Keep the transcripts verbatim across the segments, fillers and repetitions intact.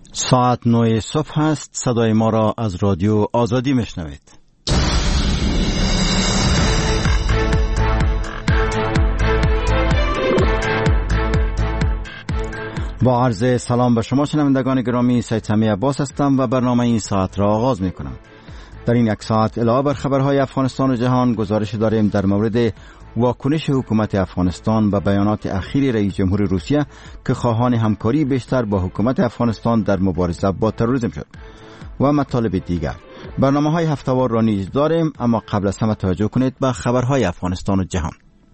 ساعت نه صبح است. صدای ما را از رادیو آزادی میشنوید. با عرض سلام به شما شنوندگان گرامی، سید سمیع عباس هستم و برنامه این ساعت را آغاز می کنم. در این یک ساعت علاوه بر خبرهای افغانستان و جهان گزارش داریم در مورد واکنش حکومت افغانستان و بیانات اخیر رئیس جمهور روسیه که خواهان همکاری بیشتر با حکومت افغانستان در مبارزه با تروریسم شد و مطالب دیگر. برنامه های هفته‌وار را نیز داریم، اما قبل از همه توجه کنید به خبرهای افغانستان و جهان.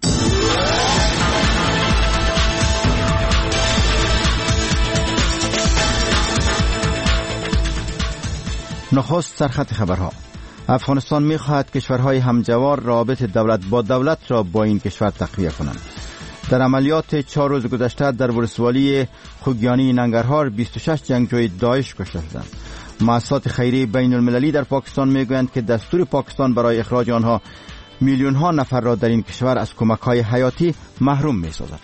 نخست سرخط خبرها. افغانستان می‌خواهد کشورهای همجوار روابط دولت با دولت را با این کشور تقویت کنند. در عملیات چهار روز گذشته در ولسوالی خوگیانی ننگرهار بیست و شش جنگجوی داعش کشته شدند. مؤسسات خیریه بین المللی در پاکستان میگویند که دستور پاکستان برای اخراج آنها میلیون ها نفر را در این کشور از کمک‌های حیاتی محروم می‌سازد.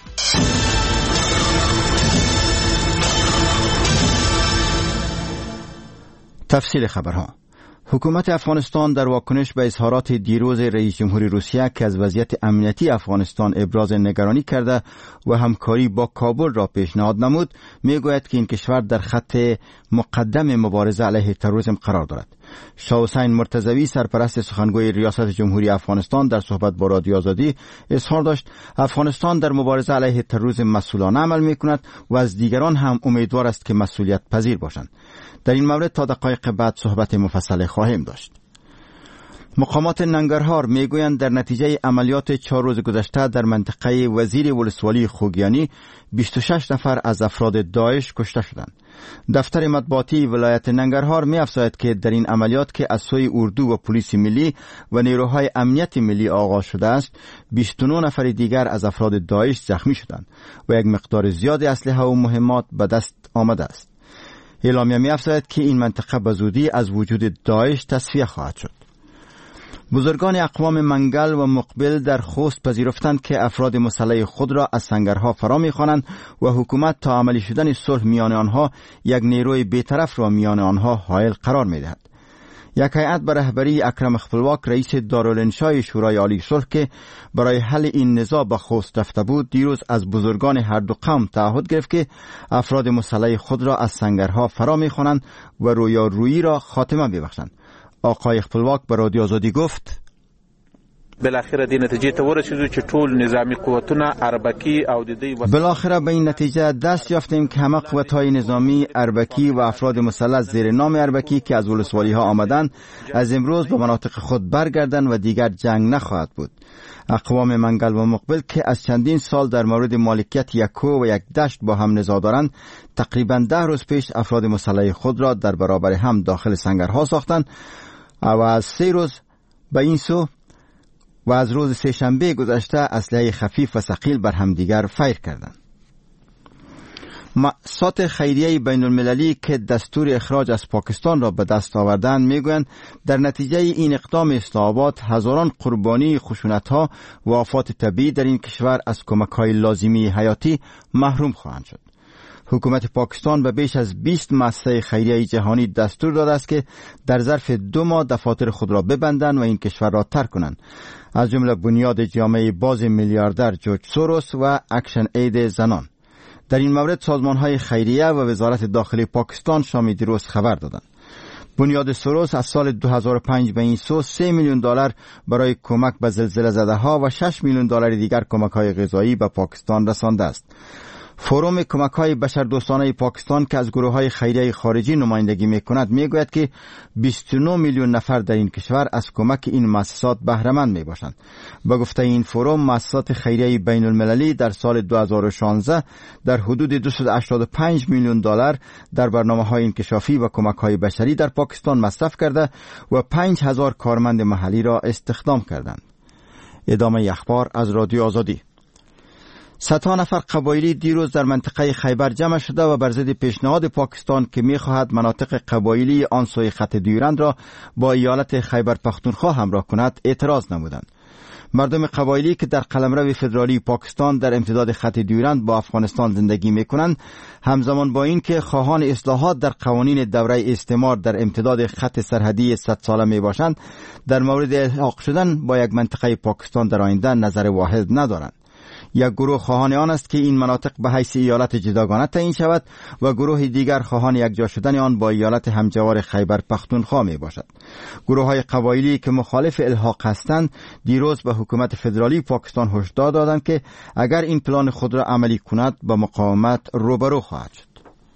تفصیل خبرها. حکومت افغانستان در واکنش به اظهارات دیروز رئیس جمهور روسیه که از وضعیت امنیتی افغانستان ابراز نگرانی کرده و همکاری با کابل را پیشنهاد نمود، میگوید که این کشور در خط مقدم مبارزه علیه تروریسم قرار دارد. شاه حسین مرتضوی سرپرست سخنگوی ریاست جمهوری افغانستان در صحبت با رادیو آزادی اظهار داشت افغانستان در مبارزه علیه تروریسم مسئولانه عمل میکند و از دیگران هم امیدوار است که مسئولیت پذیر باشند. در این مورد تا دقایق بعد صحبت مفصل خواهیم داشت. مقامات ننگرهار میگویند در نتیجه عملیات چهار روز گذشته در منطقه وزیر ولسوالی خوگیانی بیست و شش نفر از افراد داعش کشته شدند. دفتر مطبوعاتی ولایت ننگرهار می‌افزاید که در این عملیات که از سوی اردو و پلیس ملی و نیروهای امنیت ملی آغاز شده است، بیست و نه نفر دیگر از افراد داعش زخمی شدند و یک مقدار زیادی اسلحه و مهمات به دست آمده است. اعلامیه می‌افزاید که این منطقه به زودی از وجود داعش تصفیه خواهد شد. بزرگان اقوام منگل و مقبل در خوست پذیرفتند که افراد مسلح خود را از سنگرها فرا می‌خوانند و حکومت تا عملی شدن صلح میان آنها یک نیروی بی‌طرف را میان آنها حائل قرار می‌دهد. یک هیئت به رهبری اکرم خپلواک رئیس دارالانشای شورای عالی صلح که برای حل این نزاع به خوست رفته بود، دیروز از بزرگان هر دو قوم تعهد گرفت که افراد مسلح خود را از سنگرها فرا می‌خوانند و رویارویی را خاتمه ببخشند. آقای خپلواک به رادیو آزادی گفت: بالاخره د نتیجې ته ورسېدو چې ټول نظامی قوتونه اربکی او د دې بالاخره به این نتیجه دست یافتیم که همه قوت‌های نظامی اربکی و افراد مسلح زیر نام اربکی که از ولسوالی‌ها آمدند از امروز به مناطق خود برگردند و دیگر جنگ نخواهد بود. اقوام منگل و مقبل که از چندین سال در مورد مالکیت یک کوه و یک دشت با هم نزاع دارند، تقریباً ده روز پیش افراد مسلح خود را در برابر هم داخل سنگرها ساختند و از سه روز به این سو و از روز سه شنبه گذشته اسلحه خفیف و ثقیل بر همدیگر فیر کردند. مؤسسات خیریه بین المللی که دستور اخراج از پاکستان را به دست آوردند میگویند در نتیجه این اقدام اسلام‌آباد هزاران قربانی خشونت‌ها و آفات طبیعی در این کشور از کمک‌های لازمی حیاتی محروم خواهند شد. حکومت پاکستان به بیش از بیست مؤسسه خیریه جهانی دستور داده است که در ظرف دو ماه دفاتر خود را ببندند و این کشور را ترک کنند، از جمله بنیاد جامعه باز میلیاردر جورج سوروس و اکشن اید زنان. در این مورد سازمان‌های خیریه و وزارت داخلی پاکستان شام دیروز خبر دادند. بنیاد سوروس از سال دو هزار و پنج به این سو سه میلیون دلار برای کمک به زلزله زده‌ها و شش میلیون دلار دیگر کمک‌های غذایی به پاکستان رسانده است. فروم کمک‌های بشردوستانه پاکستان که از گروه‌های خیریه خارجی نمایندگی می‌کند میگوید که بیست و نه میلیون نفر در این کشور از کمک این مؤسسات بهره مند میباشند. به گفته این فروم، مؤسسات خیریه بین المللی در سال دو هزار و شانزده در حدود دویست و هشتاد و پنج میلیون دلار در برنامه‌های انکشافی و کمک‌های بشری در پاکستان مصرف کرده و پنج هزار کارمند محلی را استخدام کردند. ادامه اخبار از رادیو آزادی. صدها نفر قبایلی دیروز در منطقه خیبر جمع شده و بر ضد پیشنهاد پاکستان که می‌خواهد مناطق قبایلی آن سوی خط دیورند را با ایالت خیبر پختونخوا همراه کند اعتراض نمودند. مردم قبایلی که در قلمرو فدرالی پاکستان در امتداد خط دیورند با افغانستان زندگی میکنند، همزمان با این که خواهان اصلاحات در قوانین دوره استعمار در امتداد خط سرحدی صد ساله می باشند، در مورد الحاق شدن با یک منطقه پاکستان در آینده نظر واحد ندارند. یک گروه خواهان آن است که این مناطق به حیث ایالت جداگانه تعیین شود و گروه دیگر خواهان یکجا شدن آن با ایالت همجوار خیبر پختونخوا می باشد. گروه های قبایلی که مخالف الحاق هستند دیروز به حکومت فدرالی پاکستان هشدار دادند که اگر این پلان خود را عملی کند با مقاومت روبرو خواهد شد.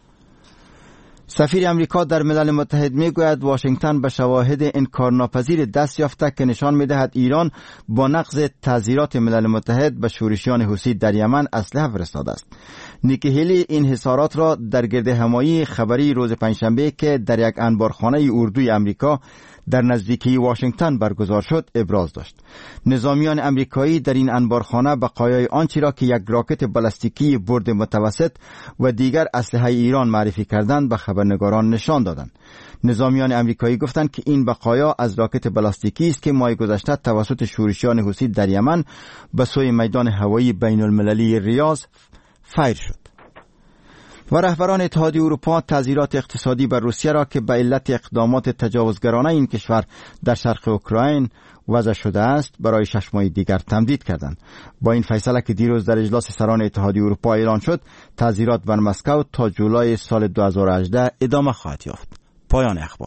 سفیر امریکا در ملل متحد میگوید واشنگتن به شواهد انکارناپذیر دست یافته که نشان میدهد ایران با نقض تعزیرات ملل متحد به شورشیان حوثی در یمن اسلحه فرستاده است. نیکی هیلی این حصارات را در گرد همایی خبری روز پنجشنبه که در یک انبارخانه اردوی امریکا در نزدیکی واشنگتن برگزار شد ابراز داشت. نظامیان امریکایی در این انبارخانه بقایای آنچه را که یک راکت بالستیکی برد متوسط و دیگر اسلحه ایران معرفی کردند به خبرنگاران نشان دادند. نظامیان امریکایی گفتند که این بقایا از راکت بالستیکی است که ماه گذشته توسط شورشیان حوثی در یمن به سوی میدان هوایی بین المللی ریاض فایر شد. و رهبران اتحادیه اروپا تعزیرات اقتصادی بر روسیه را که به علت اقدامات تجاوزگرانه این کشور در شرق اوکراین وضع شده است برای شش ماه دیگر تمدید کردند. با این فیصله که دیروز در اجلاس سران اتحادیه اروپا اعلان شد، تعزیرات بر مسکو تا جولای سال دو هزار و هجده ادامه خواهد یافت. پایان اخبار.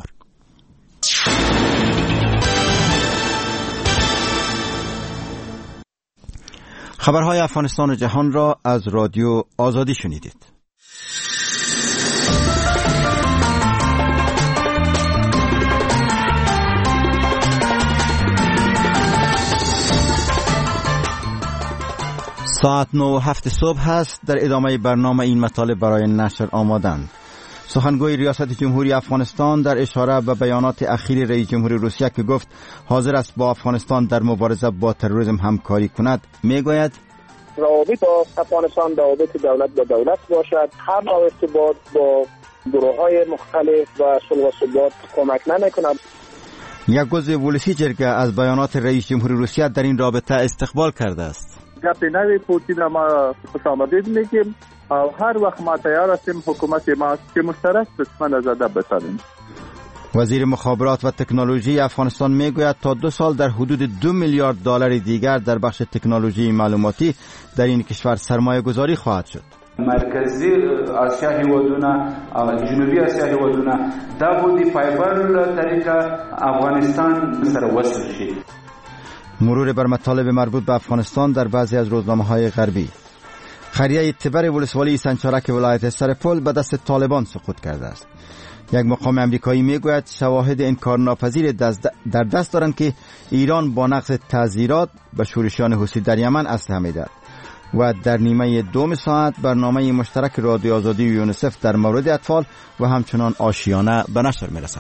خبرهای افغانستان و جهان را از رادیو آزادی شنیدید. ساعت نه و هفت صبح هست. در ادامه برنامه این مطالب برای نشر آمادند. سخنگوی ریاست جمهوری افغانستان در اشاره به بیانات اخیر رئیس جمهور روسیه که گفت حاضر است با افغانستان در مبارزه با تروریسم همکاری کند میگوید روابط با افغانستان روابط دولت با دولت باشد. هر نوع ارتباط با گروه‌های مختلف و صلح و ثبات کمک نمی‌کند. یک عضو ولسی جرگه از بیانات رئیس جمهور روسیه در این رابطه استقبال کرده است. گپ نوی پوتین ما خوش آمدید میگیم و هر وقت ما تیار هستیم حکومت ما که مشترک دشمن از ادب بسازیم. وزیر مخابرات و تکنولوژی افغانستان میگوید تا دو سال در حدود دو میلیارد دلار دیگر در بخش تکنولوژی معلوماتی در این کشور سرمایه گذاری خواهد شد. مرکزی آسیا هیوادونه جنوبی آسیا هیوادونه دا بودی فایبر طریقه افغانستان سره وصل شي. مرور بر مطالب مربوط به افغانستان در بعضی از روزنامه‌های غربی. خریه تبر ولسوالی سنچارک ولایت سرپل به دست طالبان سقوط کرده است. یک مقام امریکایی میگوید شواهد انکارناپذیر در دست دارند که ایران با نقض تعزیرات به شورشیان حوثی در یمن اسلحه میدهد. و در نیمه دوم ساعت برنامه مشترک رادیو آزادی و یونیسف در مورد اطفال و همچنان آشیانه به نشر میرسد.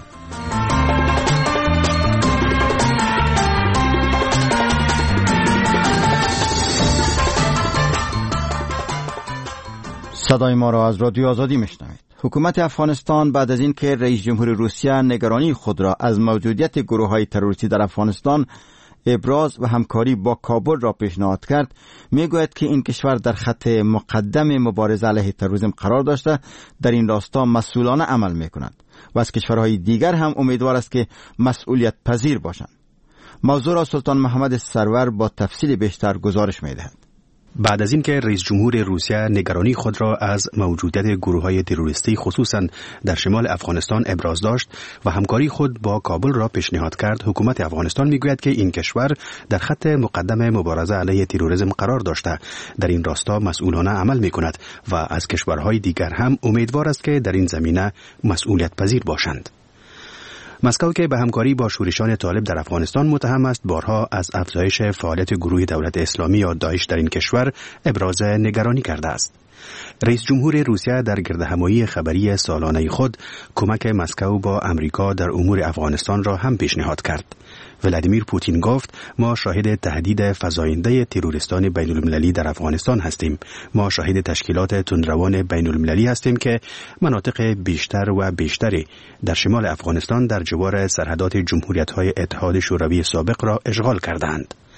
صدای ما را از رادیو آزادی میشنوید. حکومت افغانستان بعد از این که رئیس جمهور روسیه نگرانی خود را از موجودیت گروه‌های تروریستی در افغانستان ابراز و همکاری با کابل را پیشنهاد کرد، میگوید که این کشور در خط مقدم مبارزه علیه تروریسم قرار داشته در این راستا مسئولانه عمل میکند و از کشورهای دیگر هم امیدوار است که مسئولیت پذیر باشند. موضوع را سلطان محمد سرور با تفصیل بیشتر گزارش میدهد. بعد از اینکه رئیس جمهور روسیه نگرانی خود را از موجودیت گروه‌های تروریستی خصوصا در شمال افغانستان ابراز داشت و همکاری خود با کابل را پیشنهاد کرد، حکومت افغانستان میگوید که این کشور در خط مقدم مبارزه علیه تروریسم قرار داشته در این راستا مسئولانه عمل میکند و از کشورهای دیگر هم امیدوار است که در این زمینه مسئولیت پذیر باشند. مسکو که به همکاری با شورشان طالب در افغانستان متهم است، بارها از افزایش فعالیت گروه دولت اسلامی یا داعش در این کشور ابراز نگرانی کرده است. رئیس جمهور روسیه در گردهمایی خبری سالانه خود کمک مسکو با امریکا در امور افغانستان را هم پیشنهاد کرد. ولادیمیر پوتین گفت ما شاهد تهدید فزاینده تروریستان بین المللی در افغانستان هستیم. ما شاهد تشکیلات تندروان بین المللی هستیم که مناطق بیشتر و بیشتری در شمال افغانستان در جوار سرحدات جمهوریت‌های اتحاد شوروی سابق را اشغال کردند.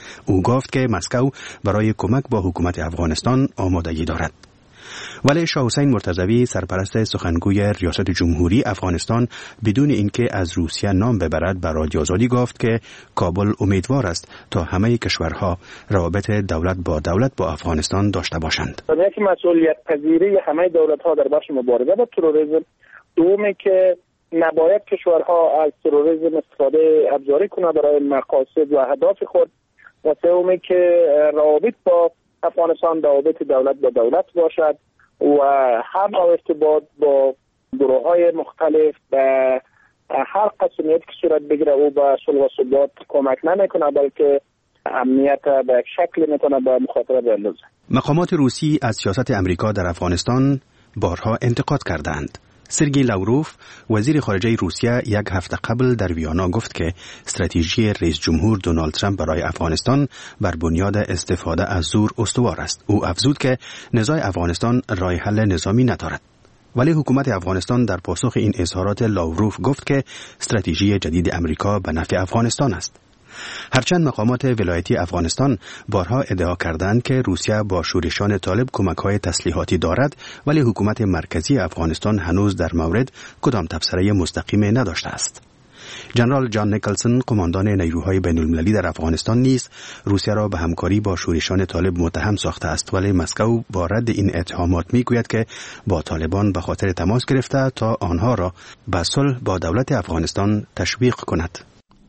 او گفت که مسکو برای کمک با حکومت افغانستان آمادگی دارد. ولی شاه حسین مرتضوی سرپرست سخنگوی ریاست جمهوری افغانستان بدون اینکه از روسیه نام ببرد به رادیو آزادی گفت که کابل امیدوار است تا همه کشورها روابط دولت با دولت با افغانستان داشته باشند. یک مسئولیت پذیری همه دولت‌ها در بخش مبارزه با تروریسم، دومی که نباید کشورها از تروریسم استفاده ابزاری کنند برای مقاصد و اهداف خود، و سومی که روابط با افغانستان روابط دولت با دولت باشد و هر نوع ارتباط با گروه های مختلف و هر قسمیت که صورت بگیره او به صلح و ثبات کمک نمیکنه، بلکه امنیت به شکل میتونه به مخاطره بیندازه. مقامات روسی از سیاست امریکا در افغانستان بارها انتقاد کردند. سرگئی لاوروف وزیر خارجه روسیه یک هفته قبل در ویانا گفت که استراتژی رئیس جمهور دونالد ترامپ برای افغانستان بر بنیاد استفاده از زور استوار است. او افزود که نزاع افغانستان راه حل نظامی ندارد. ولی حکومت افغانستان در پاسخ این اظهارات لاوروف گفت که استراتژی جدید امریکا به نفع افغانستان است. هرچند مقامات ولایتی افغانستان بارها ادعا کردند که روسیه با شورشان طالب کمک‌های تسلیحاتی دارد، ولی حکومت مرکزی افغانستان هنوز در مورد کدام تبصره مستقیم نداشته است. جنرال جان نیکلسون قماندان نیروهای بین‌المللی در افغانستان نیز روسیه را به همکاری با شورشان طالب متهم ساخته است، ولی مسکو با رد این اتهامات میگوید که با طالبان به خاطر تماس گرفته تا آنها را به صلح با دولت افغانستان تشویق کند.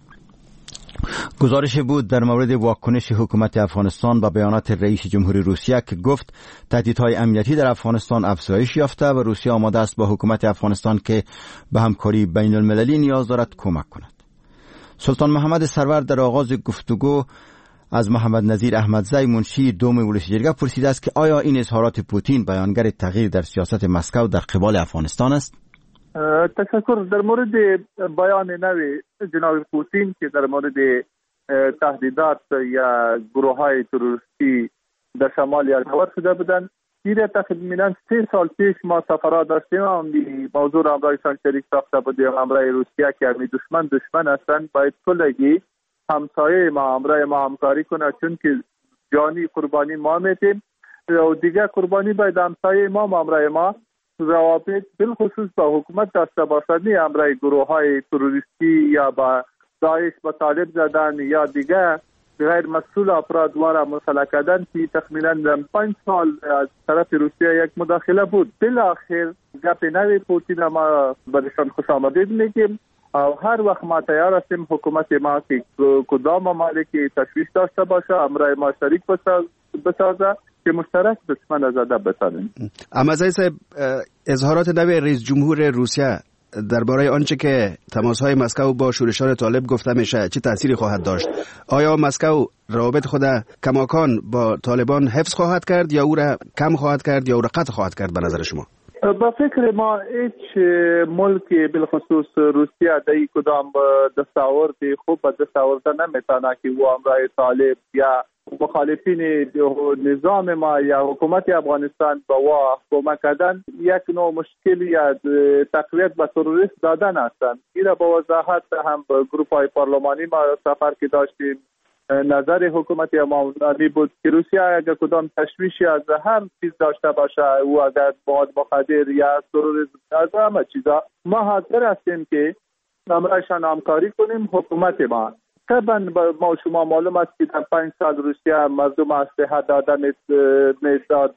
گزارش بود در مورد واکنش حکومت افغانستان به بیانات رئیس جمهوری روسیه که گفت تهدیدهای امنیتی در افغانستان افزایش یافته و روسیه آماده است با حکومت افغانستان که به همکاری بین المللی نیاز دارد کمک کند. سلطان محمد سرور در آغاز گفتگو از محمد نظیر احمدزی منشی دوم ولسی جرگه پرسیده است که آیا این اظهارات پوتین بیانگر تغییر در سیاست مسکو در قبال افغانستان است؟ تشکر. در مورد بیان نوی جناب پوتین که در مورد تهدیدات یا گروه های تروریستی در شمال یلغور شده بودند، این تقریبا سه سال پیش ما سفرات داشتیم، موضوع را همراهشان شریک ساخته بودیم. همراه روسیه که همی دشمن دشمن هستند، باید کلگی همسایه ما همراه ما همکاری کنه، چون که جانی قربانی ما میتیم و دیگه قربانی باید همسایه ما همراه ما روابط بالخصوص با حکومت داشته باشد، نه همراه گروه های تروریستی یا با داعش با طالب زدن یا دیگه غیر مسئول افراد وارا مسئله کردن که تقریبا پنج سال از طرف روسیه یک مداخله بود. بالاخره گپ نوی پوتین ما برشان خوش آمدید میگیم و هر وقت ما تیار هستیم حکومت ما که کدام ممالک تشویش داشته باشه همراه ما شریک بسازه که مشترک دشمن از ادب بسازیم. احمدزی صاحب، اظهارات نوی رئیس جمهور روسیه درباره آنچه که تماس‌های مسکو با شورشان طالب گفته میشه چه تأثیری خواهد داشت؟ آیا مسکو روابط خود کماکان با طالبان حفظ خواهد کرد یا او را کم خواهد کرد یا او را قطع خواهد کرد به نظر شما؟ با فکر ما هیچ ملک بالخصوص روسیه در کدام دستاورد خوب و دستاورد نمیتونه که او همراه طالب یا مخالفین نظام ما یا حکومت افغانستان با وا کمک کردن یک نوع مشکل یا تقویت به تروریست دادن هستند. این را با وضاحت هم گروه های پارلمانی ما سفر که داشتیم نظر حکومت امامی بود که روسیه اگر کدام تشویشی از هر چیز داشته باشه او اگر مواد مخدر یا تروریسم از همه چیزا ما حاضر هستیم که همراهشان همکاری کنیم. حکومت ما طبعا ما شما معلوم است که در پنج سال روسیه مردم اسلحه داده میداد،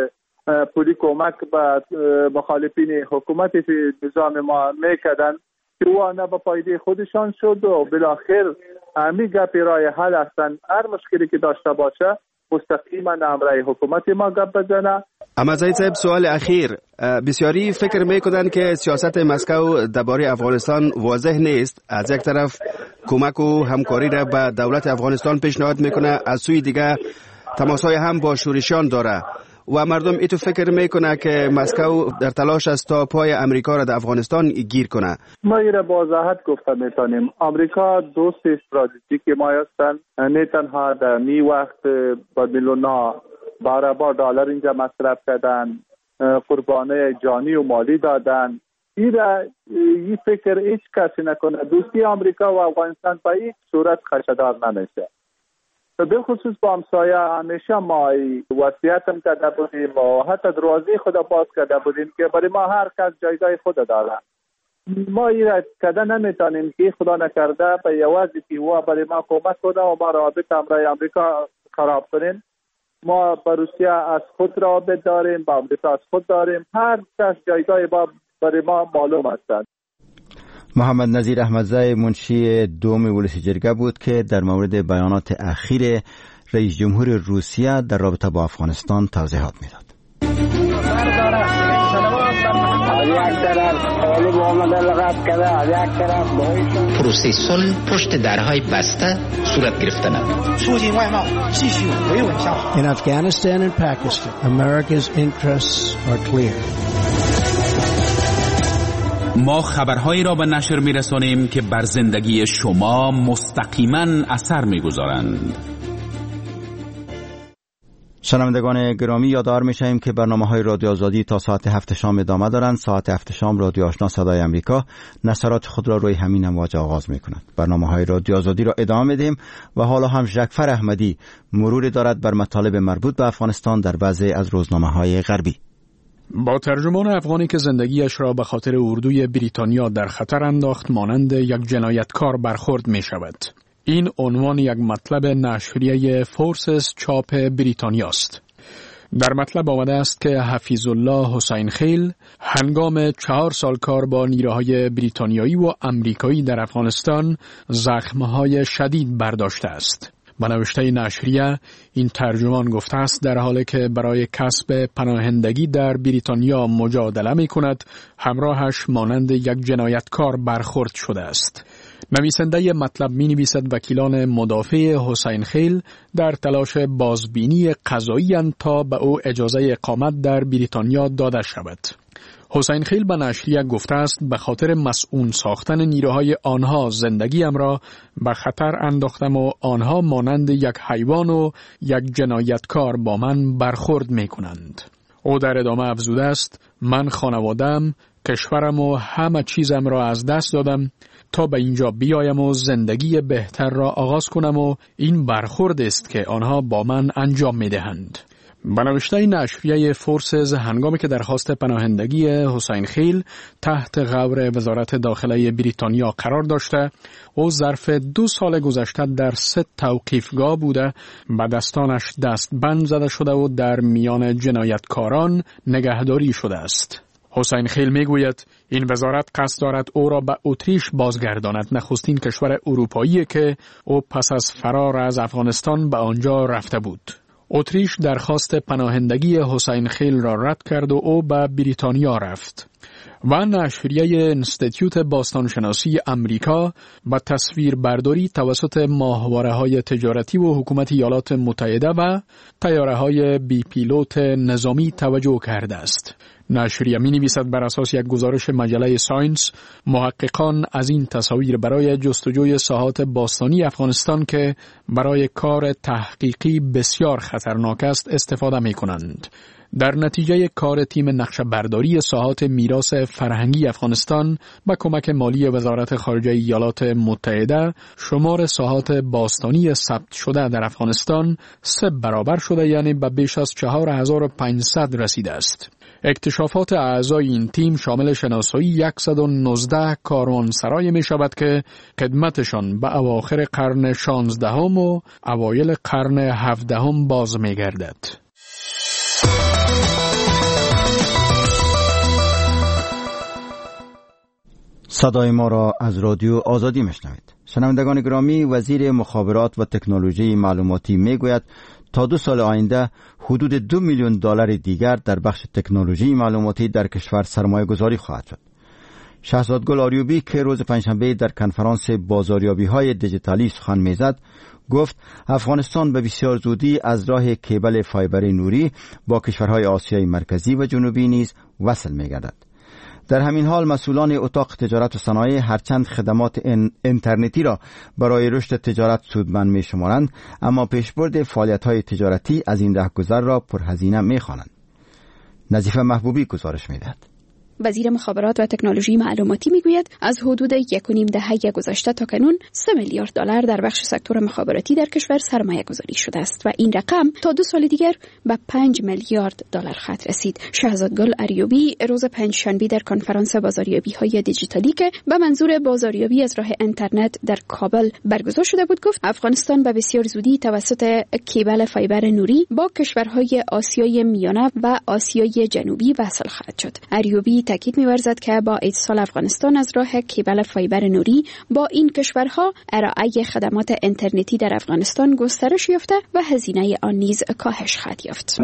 پولی کمک به مخالفین حکومت نظام ما میکردن که او آنها به فایده خودشان شد و بالاخره همی گپی رای حل هستند. هر مشکلی که داشته باشه مستقیما همراه حکومت ما گپ بزنه. احمدزی صاحب، سوال اخیر، بسیاری فکر میکنند که سیاست مسکو درباره افغانستان واضح نیست. از یک طرف کمک و همکاری را به دولت افغانستان پیشنهاد میکنه، از سوی دیگه تماسهای هم با شورشیان داره و مردم ایتو فکر میکنه که مسکو در تلاش است تا پای امریکا را در افغانستان گیر کنه. ما ایره با وضاحت گفته میتونیم امریکا دوست استراتژیک ما هستند، نه تنها در می وقت با میلیون‌ها بار بار دلار اینجا مصرف کردن، قربانی جانی و مالی دادن. ایره این فکر هیچ کسی نکنه دوستی امریکا و افغانستان به هیچ صورت خشدار نمیشه. بالخصوص با همسایه همیشه ما وصیتم کرده بودیم و حتی دروازه خدا باز کرده بودیم که برای ما هر کس جایگاه خود داره. ما این کده نمیتونیم که خدا نکرده به یوازی که هوا برای ما کمک کنه و ما رابط امرای امریکا خراب کنیم. ما با روسیه از خود رابط داریم، با امریکا از خود داریم. هر کس جایگاه با برای ما معلوم هستند. محمد نظیر احمدزی منشی دوم ولسی جرگه بود که در مورد بیانات اخیر رئیس جمهور روسیه در رابطه با افغانستان توضیحات میداد. پروسه صلح پشت درهای بسته صورت گرفته نبود. In Afghanistan and Pakistan, America's interests are clear. ما خبرهایی را به نشر می‌رسانیم که بر زندگی شما مستقیما اثر می‌گذارند. شنوندگان گرامی، یادآور می‌شویم که برنامه‌های رادیو آزادی تا ساعت هفت شام ادامه دارند. ساعت هفت شام رادیو آشنا صدای امریکا نشرات خود را روی همین امواج آغاز می‌کند. برنامه‌های رادیو آزادی را ادامه می‌دهیم و حالا هم ژکفر احمدی مروری دارد بر مطالب مربوط به افغانستان در بعضی از روزنامه‌های غربی. با ترجمان افغانی که زندگیش را به خاطر اردوی بریتانیا در خطر انداخت مانند یک جنایتکار برخورد می شود. این عنوان یک مطلب نشریه فورسز چاپ بریتانیا است. در مطلب آمده است که حفیظ الله حسین خیل هنگام چهار سال کار با نیروهای بریتانیایی و امریکایی در افغانستان زخمهای شدید برداشته است. با نوشته نشریه این ترجمان گفته است در حالی که برای کسب پناهندگی در بریتانیا مجادله می کند همراهش مانند یک جنایتکار برخورد شده است. نویسنده مطلب می نویسد وکیلان مدافع حسین خیل در تلاش بازبینی قضایی اند تا به او اجازه اقامت در بریتانیا داده شود. حسین خیل به نشریه گفته است به خاطر مسئول ساختن نیروهای آنها زندگیم را به خطر انداختم و آنها مانند یک حیوان و یک جنایتکار با من برخورد می کنند. او در ادامه افزوده است من خانوادم، کشورم و همه چیزم را از دست دادم تا به اینجا بیایم و زندگی بهتر را آغاز کنم و این برخورد است که آنها با من انجام می دهند. به نوشته نشریه فورسز هنگامی که درخواست پناهندگی حسین خیل تحت غور وزارت داخله بریتانیا قرار داشته او ظرف دو سال گذشته در سه توقیفگاه بوده و دستانش دستبند زده شده و در میان جنایتکاران نگهداری شده است. حسین خیل میگوید این وزارت قصد دارد او را به اتریش بازگرداند، نخستین کشور اروپایی که او پس از فرار از افغانستان به آنجا رفته بود. اتریش درخواست پناهندگی حسین خیل را رد کرد و او به بریتانیا رفت. و نشریه انستیتیوت باستانشناسی امریکا با تصویر برداری توسط ماهواره‌های تجارتی و حکومت ایالات متحده و طیاره‌های بی پیلوت نظامی توجه کرده است. نشریه می نویسد بر اساس یک گزارش مجله ساینس محققان از این تصاویر برای جستجوی ساحات باستانی افغانستان که برای کار تحقیقی بسیار خطرناک است استفاده می کنند. در نتیجه کار تیم نقشه برداری ساحات میراث فرهنگی افغانستان با کمک مالی وزارت خارجه ایالات متحده شمار ساحات باستانی ثبت شده در افغانستان سه برابر شده، یعنی به بیش از چهار هزار و پانصد رسیده است. اکتشافات اعضای این تیم شامل شناسایی صد و نوزده کاروانسرای می شود که خدمتشان به اواخر قرن شانزدهم و اوایل قرن هفدهم باز می گردد. صدای ما را از رادیو آزادی میشنوید. شنوندگان گرامی، وزیر مخابرات و تکنولوژی معلوماتی میگوید تا دو سال آینده حدود دو میلیون دلار دیگر در بخش تکنولوژی معلوماتی در کشور سرمایه گذاری خواهد شد. شهزادگل آریوبی که روز پنجشنبه در کنفرانس بازاریابی های دیجیتالی سخن میزد گفت افغانستان به بسیار زودی از راه کیبل فایبر نوری با کشورهای آسیای مرکزی و جنوبی نیز وصل میگردد. در همین حال مسئولان اتاق تجارت و صنایع هرچند خدمات اینترنتی را برای رشد تجارت سودمند می شمارند، اما پیشبرد فعالیت‌های تجارتی از این رهگذر را پرهزینه می خوانند. نظیفه محبوبی گزارش می دهد. وزیر مخابرات و تکنولوژی معلوماتی میگوید از حدود یک و نیم دهه گذشته تا کنون سه میلیارد دلار در بخش سکتور مخابراتی در کشور سرمایه گذاری شده است و این رقم تا دو سال دیگر به پنج میلیارد دلار خواهد رسید. شهزادگل اریوبی روز پنجشنبه در کنفرانس بازاریابی های دیجیتالی که به منظور بازاریابی از راه اینترنت در کابل برگزار شده بود گفت افغانستان به بسیار زودی توسط کیبل فایبر نوری با کشورهای آسیای میانه و آسیای جنوبی وصل خواهد شد. اریوبی تاکید می‌ورزد که با اتصال افغانستان از راه کیبل فایبر نوری با این کشورها ارائه خدمات اینترنتی در افغانستان گسترش یافته و هزینه آن نیز کاهش خواهد یافت.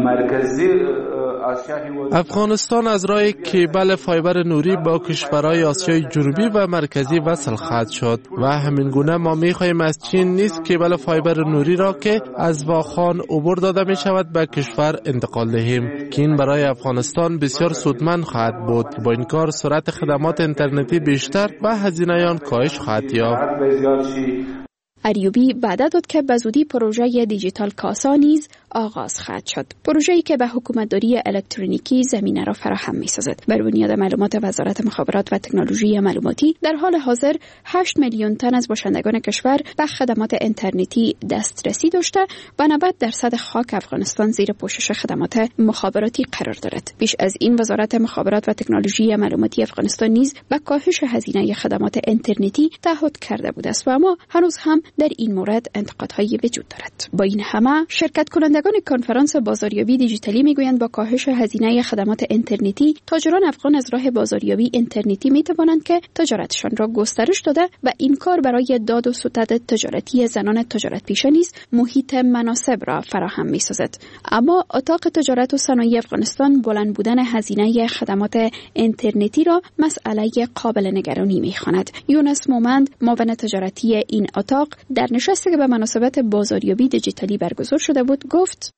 افغانستان از راه کیبل فایبر نوری با کشورهای آسیای جنوبی و مرکزی وصل خواهد شد و همین گونه ما می‌خواهیم از چین نیز کیبل فایبر نوری را که از واخان عبور داده می شود به کشور انتقال دهیم که این برای افغانستان بسیار سودمند خواهد بود. با این کار سرعت خدمات اینترنتی بیشتر و هزینه آن کاهش خواهد یافت. اریوبی وعده داد که به زودی پروژه دیجیتال کاسا نیز آغاز خواهد شد. پروژه‌ای که به حکومتداری الکترونیکی زمینه را فراهم می‌سازد. بر بنیاد معلومات وزارت مخابرات و تکنولوژی معلوماتی در حال حاضر هشت میلیون تن از باشندگان کشور به خدمات اینترنتی دسترسی داشته و نود درصد خاک افغانستان زیر پوشش خدمات مخابراتی قرار دارد. بیش از این وزارت مخابرات و تکنولوژی معلوماتی افغانستان نیز به کاهش هزینه خدمات اینترنتی تعهد کرده بود است و اما هنوز هم در این مورد انتقادهایی وجود دارد. با این همه شرکت کنندگان کنفرانس بازاریابی دیجیتالی میگویند با کاهش هزینه خدمات اینترنتی تاجران افغان از راه بازاریابی اینترنتی میتوانند که تجارتشان را گسترش داده و این کار برای داد و ستد تجارتی زنان تجارت پیشه نیز محیط مناسب را فراهم میسازد. اما اتاق تجارت و صنایع افغانستان بلند بودن هزینه خدمات اینترنتی را مسئله قابل نگرانی میخواند. یونس مومند معاون تجارتی این اتاق در نشستی که به مناسبت بازاریابی دیجیتالی برگزار شده بود گفت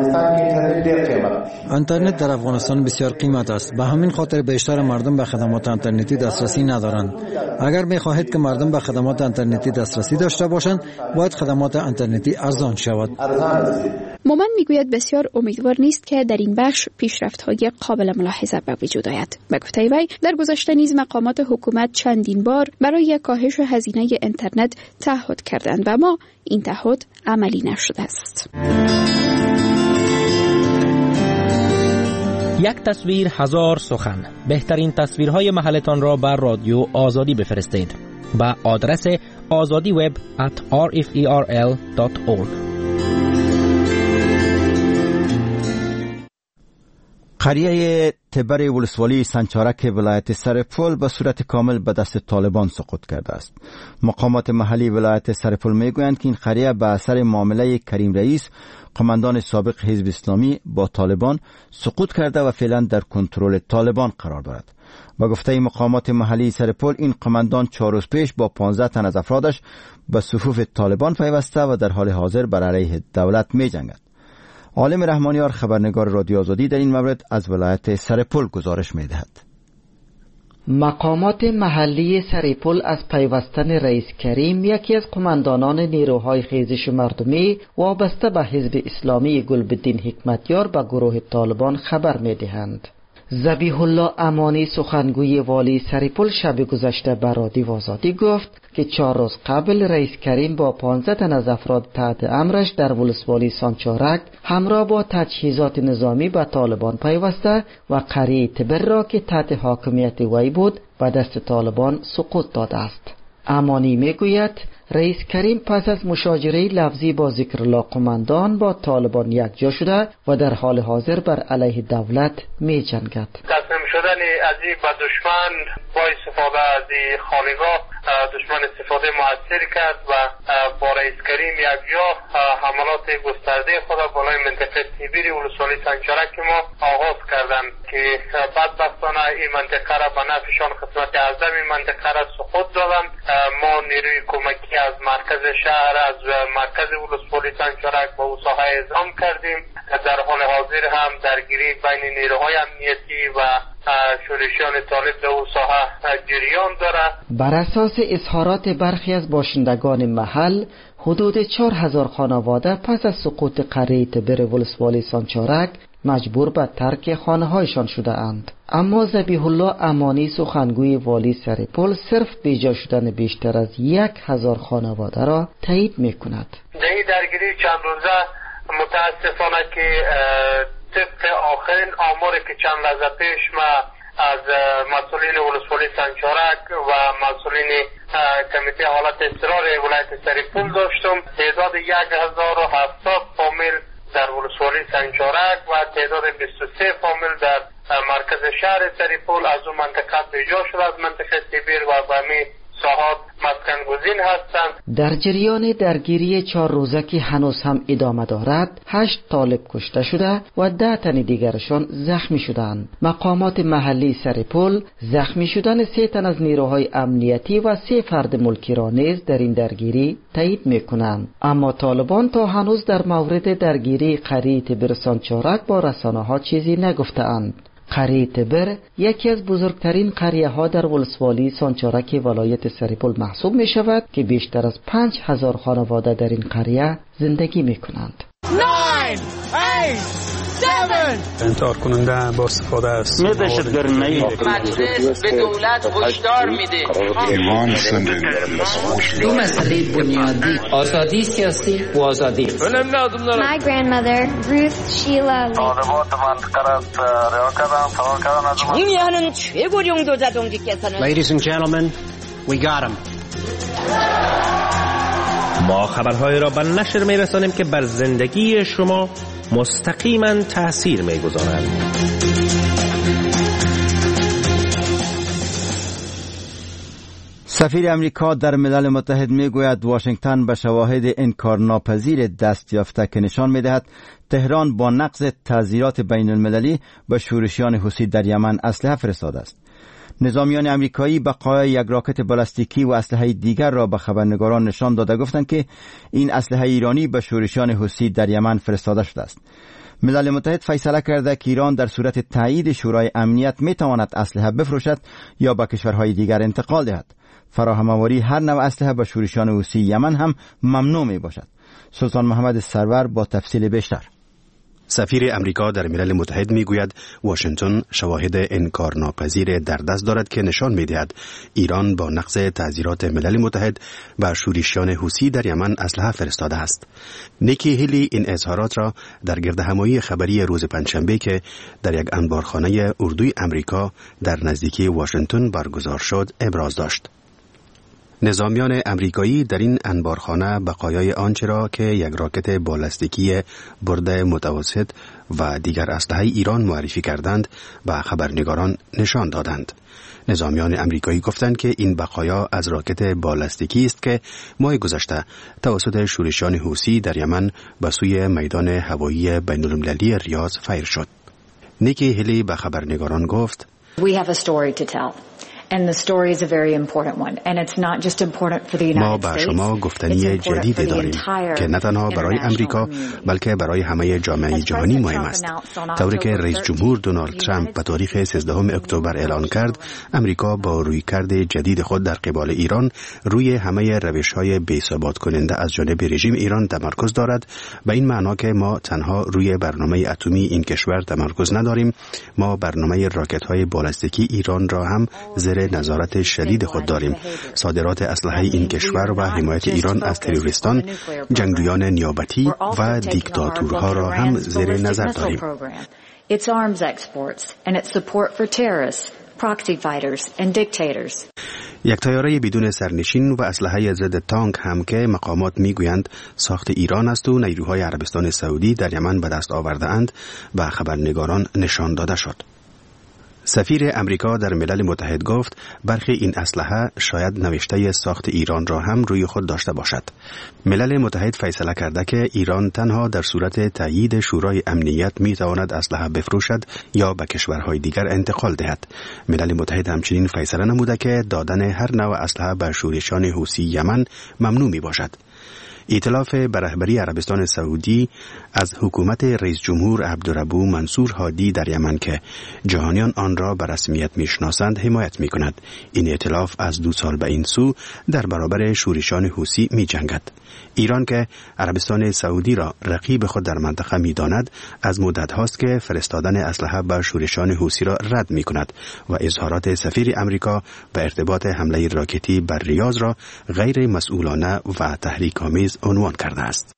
اینترنت در افغانستان بسیار قیمت است. به همین خاطر بیشتر مردم به خدمات اینترنتی دسترسی ندارند. اگر می‌خواهید که مردم به خدمات اینترنتی دسترسی داشته باشند باید خدمات اینترنتی ارزان شود. مومن میگوید بسیار امیدوار نیست که در این بخش پیشرفت‌های قابل ملاحظه به وجود آید. به گفته وی در گذشته نیز مقامات حکومت چندین بار برای کاهش هزینه اینترنت تعهد کردند و ما این تعهد عملی نشده است. یک تصویر هزار سخن. بهترین تصویرهای محلتان را بر رادیو آزادی بفرستید با آدرس azadi web at r f e r l dot org. قریه تبر ولسوالی سنچارک ولایت سرپل به صورت کامل به دست طالبان سقوط کرده است. مقامات محلی ولایت سرپل میگویند که این قریه به اثر معامله کریم رئیس قماندان سابق حزب اسلامی با طالبان سقوط کرده و فعلا در کنترل طالبان قرار دارد. با گفته مقامات محلی سرپل این قماندان چهار روز پیش با پانزده تن از افرادش به صفوف طالبان پیوسته و در حال حاضر بر علیه دولت می جنگد. عالم رحمانیار خبرنگار رادیو آزادی در این مورد از ولایت سرپل گزارش می دهد. مقامات محلی سرپل از پیوستن رئیس کریم یکی از قماندانان نیروهای خیزش مردمی وابسته به حزب اسلامی گلبدین حکمتیار به گروه طالبان خبر می دهند. ذبیح الله امانی سخنگوی والی سرپل شب گذشته به رادیو آزادی گفت که چهار روز قبل رئیس کریم با پانزده تن از افراد تحت امرش در ولسوالی سانچارک همراه با تجهیزات نظامی به طالبان پیوسته و قریه تبر را که تحت حاکمیت وی بود به دست طالبان سقوط داده است. امانی میگوید رئیس کریم پس از مشاجره لفظی با ذکرالله قماندان با طالبان یکجا شده و در حال حاضر بر علیه دولت می جنگد. تسلیم شدن از این به دشمن با استفاده از این خانگاه دشمن استفاده موثر کرد و با رئیس کریم یکجا حملات گسترده خود بالای منطقه تیبیر ولسوالی سنچارک ما آغاز کردند که بدبختانه این منطقه را به نفعشان خدمت اعظم این منطقه را سقوط دادند. ما نیروی کمکی از مرکز شهر از مرکز ولسوالی سنچارک با او ساحه اعزام کردیم. در حال حاضر هم درگیری بین نیروهای امنیتی و شورشیان طالب در او ساحه جریان دارد. بر اساس اظهارات برخی از باشندگان محل حدود چهار هزار خانواده پس از سقوط قریه تبر ولسوالی سانچارک مجبور به ترک خانه‌هایشان شده اند. اما ذبیح الله امانی سخنگوی والی سرپل صرف بیجا شدن بیشتر از یک هزار خانواده را تایید می‌کند. این درگیری چند روزه متاسفانه که طبق آخرین آماری که چند لحظه پیش ما از مسئولین ولسوالی سنگچارک و مسئولین کمیته حالت اضطراری ولایت سرپل داشتم، تعداد یک هزار و هفتاد فامیل در ولسوالی سنگچارک و تعداد بیست و سه فامیل در مرکز شهر سرپل از اون منطقه بیجا شده از منطقه سیبیر و بامی ساحات مسکن گزین هستند. در جریان درگیری چهار روزه که هنوز هم ادامه دارد، هشت طالب کشته شده و ده تن دیگرشان زخمی شدند. مقامات محلی سرپل زخمی شدن سه تن از نیروهای امنیتی و سه فرد ملکی را نیز در این درگیری تایید میکنند. اما طالبان تا هنوز در مورد درگیری قریه تبر سانچارک با رسانه ها چیزی نگفتند. قریه تبر یکی از بزرگترین قریه ها در ولسوالی سانچارک ولایت سرپل محسوب می شود که بیشتر از پنج هزار خانواده در این قریه زندگی می کنند. انتحار کننده با استفاده است. مجلس به دولت هشدار میده. دو مسئله بنیادی، آزادی سیاسی و آزادی. My grandmother, Ruth Sheila 정의하는 최고령 도자동지께서는 Ladies and gentlemen, we got him. ما خبرهای را به نشر می‌رسانیم که بر زندگی شما مستقیما تأثیر می‌گذارند. سفیر امریکا در ملل متحد میگوید واشنگتن به شواهد انکارناپذیر دست یافته که نشان می‌دهد تهران با نقض تعزیرات بین المللی به شورشیان حوثی در یمن اسلحه فرستاده است. نظامیان امریکایی بقایای یک راکت بالستیکی و اسلحه دیگر را به خبرنگاران نشان داده گفتند که این اسلحه ایرانی به شورشیان حوثی در یمن فرستاده شده است. ملل متحد فیصله کرده که ایران در صورت تایید شورای امنیت می تواند اسلحه بفروشد یا به کشورهای دیگر انتقال دهد. فراهم‌آوری هر نوع اسلحه به شورشیان حوثی یمن هم ممنوع می باشد. سلطان محمد سرور با تفصیل بیشتر. سفیر امریکا در ملل متحد میگوید واشنگتن شواهد انکارناپذیر در دست دارد که نشان میدهد ایران با نقض تعزیرات ملل متحد به شورشیان حوثی در یمن اسلحه فرستاده است. نیکی هیلی این اظهارات را در گردهمایی خبری روز پنجشنبه که در یک انبارخانه اردوی امریکا در نزدیکی واشنگتن برگزار شد ابراز داشت. نظامیان امریکایی در این انبارخانه بقایای آنچه را که یک راکت بالستیکی برده متوسط و دیگر اسلحه ایران معرفی کردند به خبرنگاران نشان دادند. نظامیان امریکایی گفتند که این بقایا از راکت بالستیکی است که ماه گذشته توسط شورشیان حوثی در یمن به سوی میدان هوایی بین المللی ریاض فیر شد. نیکی هیلی به خبرنگاران گفت: We have a story to tell. And the story is a very important one. And it's not just important for the United States. ما به شما گفتنی جدید داریم که نه تنها برای امریکا بلکه برای همه جامعه جهانی مهم است. طوری که رئیس جمهور دونالد ترامپ به تاریخ سیزدهم اکتبر اعلان کرد، امریکا با رویکرد جدید خود در قبال ایران روی همه روش‌های بی‌ثبات کننده از جانب رژیم ایران تمرکز دارد. به این معنا که ما تنها روی برنامه اتمی این کشور تمرکز نداریم، ما برنامه راکت‌های بالستیکی ایران را هم زیر نظارت شدید خود داریم. صادرات اسلحه این کشور و حمایت ایران از تروریستان، جنگجویان نیابتی و دیکتاتورها را هم زیر نظر داریم. Its arms exports and its support for terrorists, proxy fighters and dictators. یک طیاره بدون سرنشین و اسلحه ضد تانک هم که مقامات میگویند ساخت ایران است و نیروهای عربستان سعودی در یمن به دست آورده اند به خبرنگاران نشان داده شد. سفیر امریکا در ملل متحد گفت برخی این اسلحه شاید نوشته ساخت ایران را هم روی خود داشته باشد. ملل متحد فیصله کرده که ایران تنها در صورت تایید شورای امنیت می تواند اسلحه بفروشد یا به کشورهای دیگر انتقال دهد. ملل متحد همچنین فیصله نموده که دادن هر نوع اسلحه به شورشیان حوثی یمن ممنوع می باشد. ائتلاف به رهبری عربستان سعودی از حکومت رئیس جمهور عبدالربو منصور هادی در یمن که جهانیان آن را به رسمیت میشناسند حمایت میکند. این ائتلاف از دو سال به این سو در برابر شورشان حوثی می جنگد. ایران که عربستان سعودی را رقیب خود در منطقه می داند، از مدت هاست که فرستادن اسلحه به شورشان حوثی را رد می کند و اظهارات سفیر امریکا به ارتباط حمله راکتی بر ریاض را غیر مسئولانه و تحریک‌آمیز عنوان کرده است.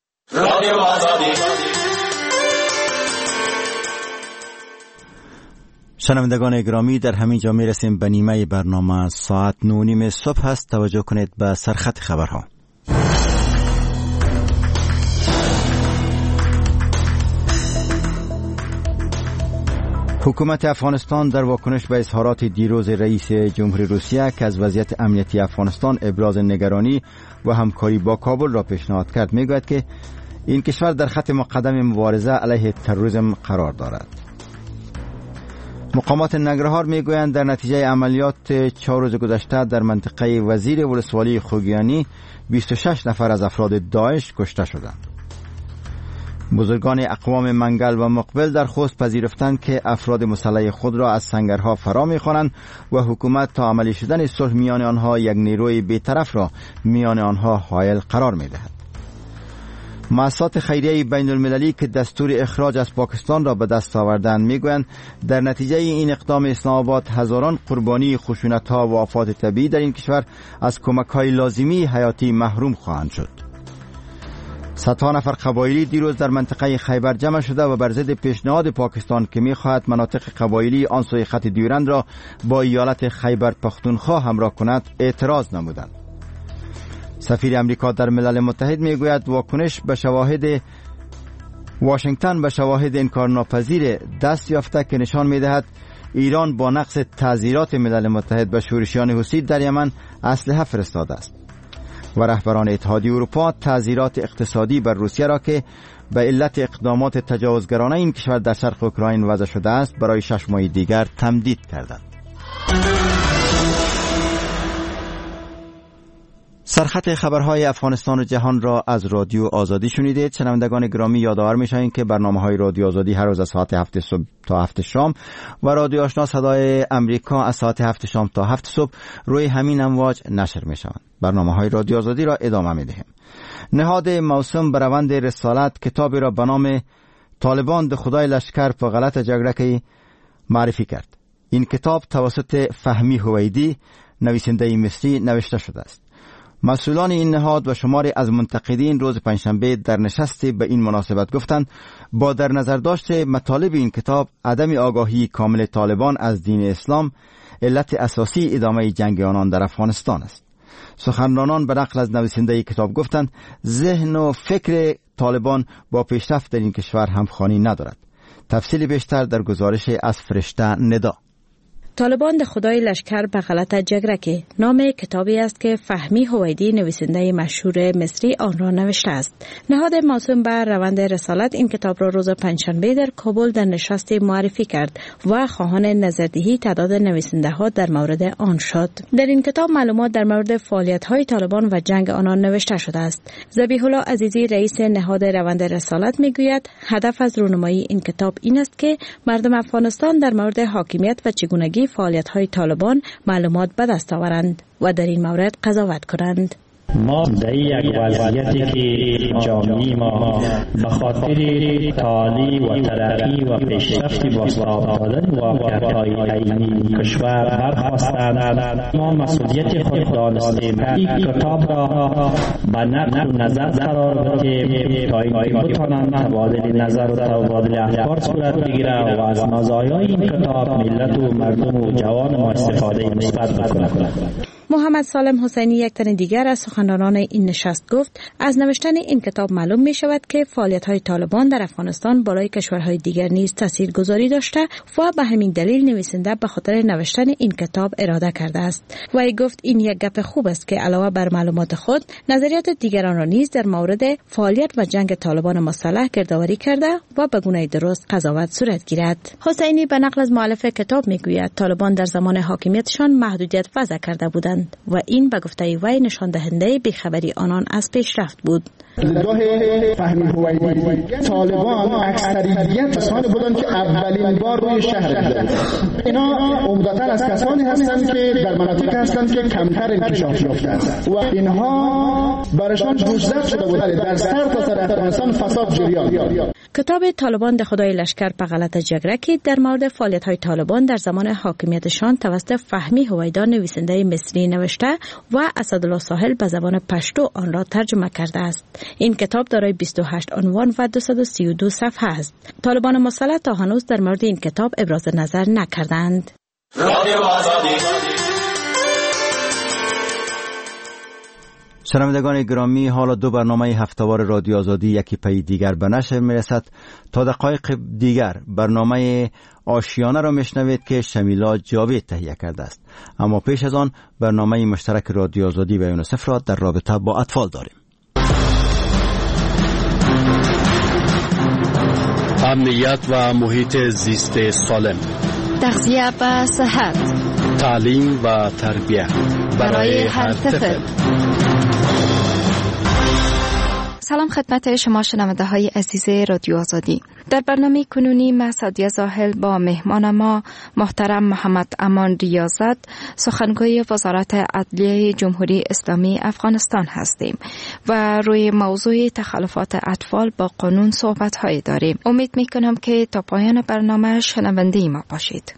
شنوندگان گرامی، در همین جا می رسیم به نیمه برنامه. ساعت نه و نیم صبح هست. توجه کنید به سرخط خبرها. حکومت افغانستان در واکنش به اظهارات دیروز رئیس جمهوری روسیه که از وضعیت امنیتی افغانستان ابراز نگرانی و همکاری با کابل را پیشنهاد کرد، میگوید که این کشور در خط مقدم مبارزه علیه تروریسم قرار دارد. مقامات ننگرهار میگویند در نتیجه عملیات چهار روز گذشته در منطقه وزیر ولسوالی خوگیانی بیست و شش نفر از افراد داعش کشته شدند. بزرگان اقوام منگل و مقبل در خوست پذیرفتند که افراد مسلح خود را از سنگرها فرا می‌خوانند و حکومت تا عملی شدن صلح میان آنها یک نیروی بی‌طرف را میان آنها حائل قرار می‌دهد. مؤسسات خیریه بین المللی که دستور اخراج از پاکستان را به دست آوردند میگویند در نتیجه این اقدام اسلام آباد هزاران قربانی خشونت‌ها و آفات طبیعی در این کشور از کمک‌های لازمی حیاتی محروم خواهند شد. صدها نفر قبایلی دیروز در منطقه خیبر جمع شده و بر ضد پیشنهاد پاکستان که می‌خواهد مناطق قبایلی آن سوی خط دیورند را با ایالت خیبر پختونخوا همراه کند اعتراض نمودند. سفیر امریکا در ملل متحد میگوید واکنش به شواهد واشنگتن به شواهد انکارناپذیر دست یافته که نشان می‌دهد ایران با نقض تعزیرات ملل متحد به شورشیان حوثی در یمن اسلحه فرستاده است. و رهبران اتحادیه اروپا تعزیرات اقتصادی بر روسیه را که به علت اقدامات تجاوزگرانه این کشور در شرق اوکراین وضع شده است برای شش ماه دیگر تمدید کردند. سرخط خبرهای افغانستان و جهان را از رادیو آزادی شنیدید. شنوندگان گرامی، یادآور می‌شویم که برنامه‌های رادیو آزادی هر روز از ساعت هفت صبح تا هفت شام و رادیو آشنا صدای امریکا از ساعت هفت شام تا هفت صبح روی همین امواج نشر می‌شوند. برنامه‌های رادیو آزادی را ادامه می‌دهیم. نهاد موسوم به روند رسالت کتابی را به نام طالبان د خدای لشکر په غلط جګړه کې معرفی کرد. این کتاب توسط فهمی هویدی نویسنده مصری نوشته شده است. مسئولان این نهاد و شماری از منتقدین روز پنجشنبه در نشستی به این مناسبت گفتند با در نظر داشت مطالب این کتاب عدم آگاهی کامل طالبان از دین اسلام علت اساسی ادامه جنگ آنان در افغانستان است. سخنرانان به نقل از نویسنده کتاب گفتند ذهن و فکر طالبان با پیشرفت در این کشور همخوانی ندارد. تفصیل بیشتر در گزارش از فرشته ندا. طالبان د خدای لشکر به غلط جگره که نام کتابی است که فهمی هویدی نویسنده مشهور مصری آن را نوشته است. نهاد موسوم به روند رسالت این کتاب را روز پنجشنبه در کابل در نشستی معرفی کرد و خواهان نظردهی تعداد نویسنده ها در مورد آن شد. در این کتاب معلومات در مورد فعالیت های طالبان و جنگ آنان نوشته شده است. ذبیح الله عزیزی رئیس نهاد روند رسالت میگوید هدف از رونمایی این کتاب این است که مردم افغانستان در مورد حاکمیت و چگونگی فعالیت‌های طالبان معلومات به دست آورند و در این مورد قضاوت کنند. ما در یک وضعیتی که جامعه ما به خاطر تعالی و ترقی و پیشرفت بازتاب دادن واقعیت‌های عینی کشور برخواستند، ما مسئولیت خود دانستیم این کتاب را به نقد و نظر قرار بدهیم تا اینکه بتوانند تبادل نظر و تبادل افکار صورت بگیرد و از مزایای این کتاب ملت و مردم و جوان ما استفاده مثبت بکنند. محمد سالم حسینی یک تن دیگر از سخنرانان این نشست گفت از نوشتن این کتاب معلوم می شود که فعالیت‌های طالبان در افغانستان برای کشورهای دیگر نیز تاثیرگذاری داشته و به همین دلیل نویسنده به خاطر نوشتن این کتاب اراده کرده است. و ای گفت این یک گپ خوب است که علاوه بر معلومات خود نظریات دیگران را نیز در مورد فعالیت و جنگ طالبان مسلح گردآوری کرده و به گونه درست قضاوت صورت گیرد. حسینی به نقل از مؤلف کتاب میگوید طالبان در زمان حاکمیتشان محدودیت وضع کرده بودند بودند و این به گفته وی نشان دهنده بیخبری آنان از پیشرفت بود. دادگاه فهمی هویدی طالبان اکثریت کسانی بودند که اولین بار روی شهر بودند. اینا عمدتاً از کسانی هستند که در مناطق هستند که کمتر انکشاف یافته است و اینها برشان گوشزد شده بود در سر تا سر افغانستان فساد جریان. کتاب طالبان در خدای لشکر به غلط جگرکی در مورد فعالیت‌های طالبان در زمان حاکمیتشان توسط فهمی هویدا نویسنده مصری نوشته و اسدالله ساحل به زبان پشتو آن را ترجمه کرده است. این کتاب دارای بیست و هشت عنوان و دویست و سی و دو صفحه است. طالبان مسلح تا هنوز در مورد این کتاب ابراز نظر نکردند. شنوندگان گرامی، حالا دو برنامه هفتهوار رادیو آزادی یکی پی دیگر به نشر میرسد. تا دقایق دیگر برنامه آشیانه را میشنوید که شمیلا جاوید تهیه کرده است. اما پیش از آن برنامه مشترک رادیو آزادی و یونیسف را در رابطه با اطفال داریم. امنیت و محیط زیست سالم، تغذیه و صحت، تعلیم و تربیت برای هر طفل. سلام خدمت شما شنونده های عزیز رادیو آزادی. در برنامه کنونی من سعدیه زاهل با مهمان ما محترم محمد امان ریاضت، سخنگوی وزارت عدلیه جمهوری اسلامی افغانستان هستیم و روی موضوع تخلفات اطفال با قانون صحبت های داریم. امید می کنم که تا پایان برنامه شنونده ما باشید.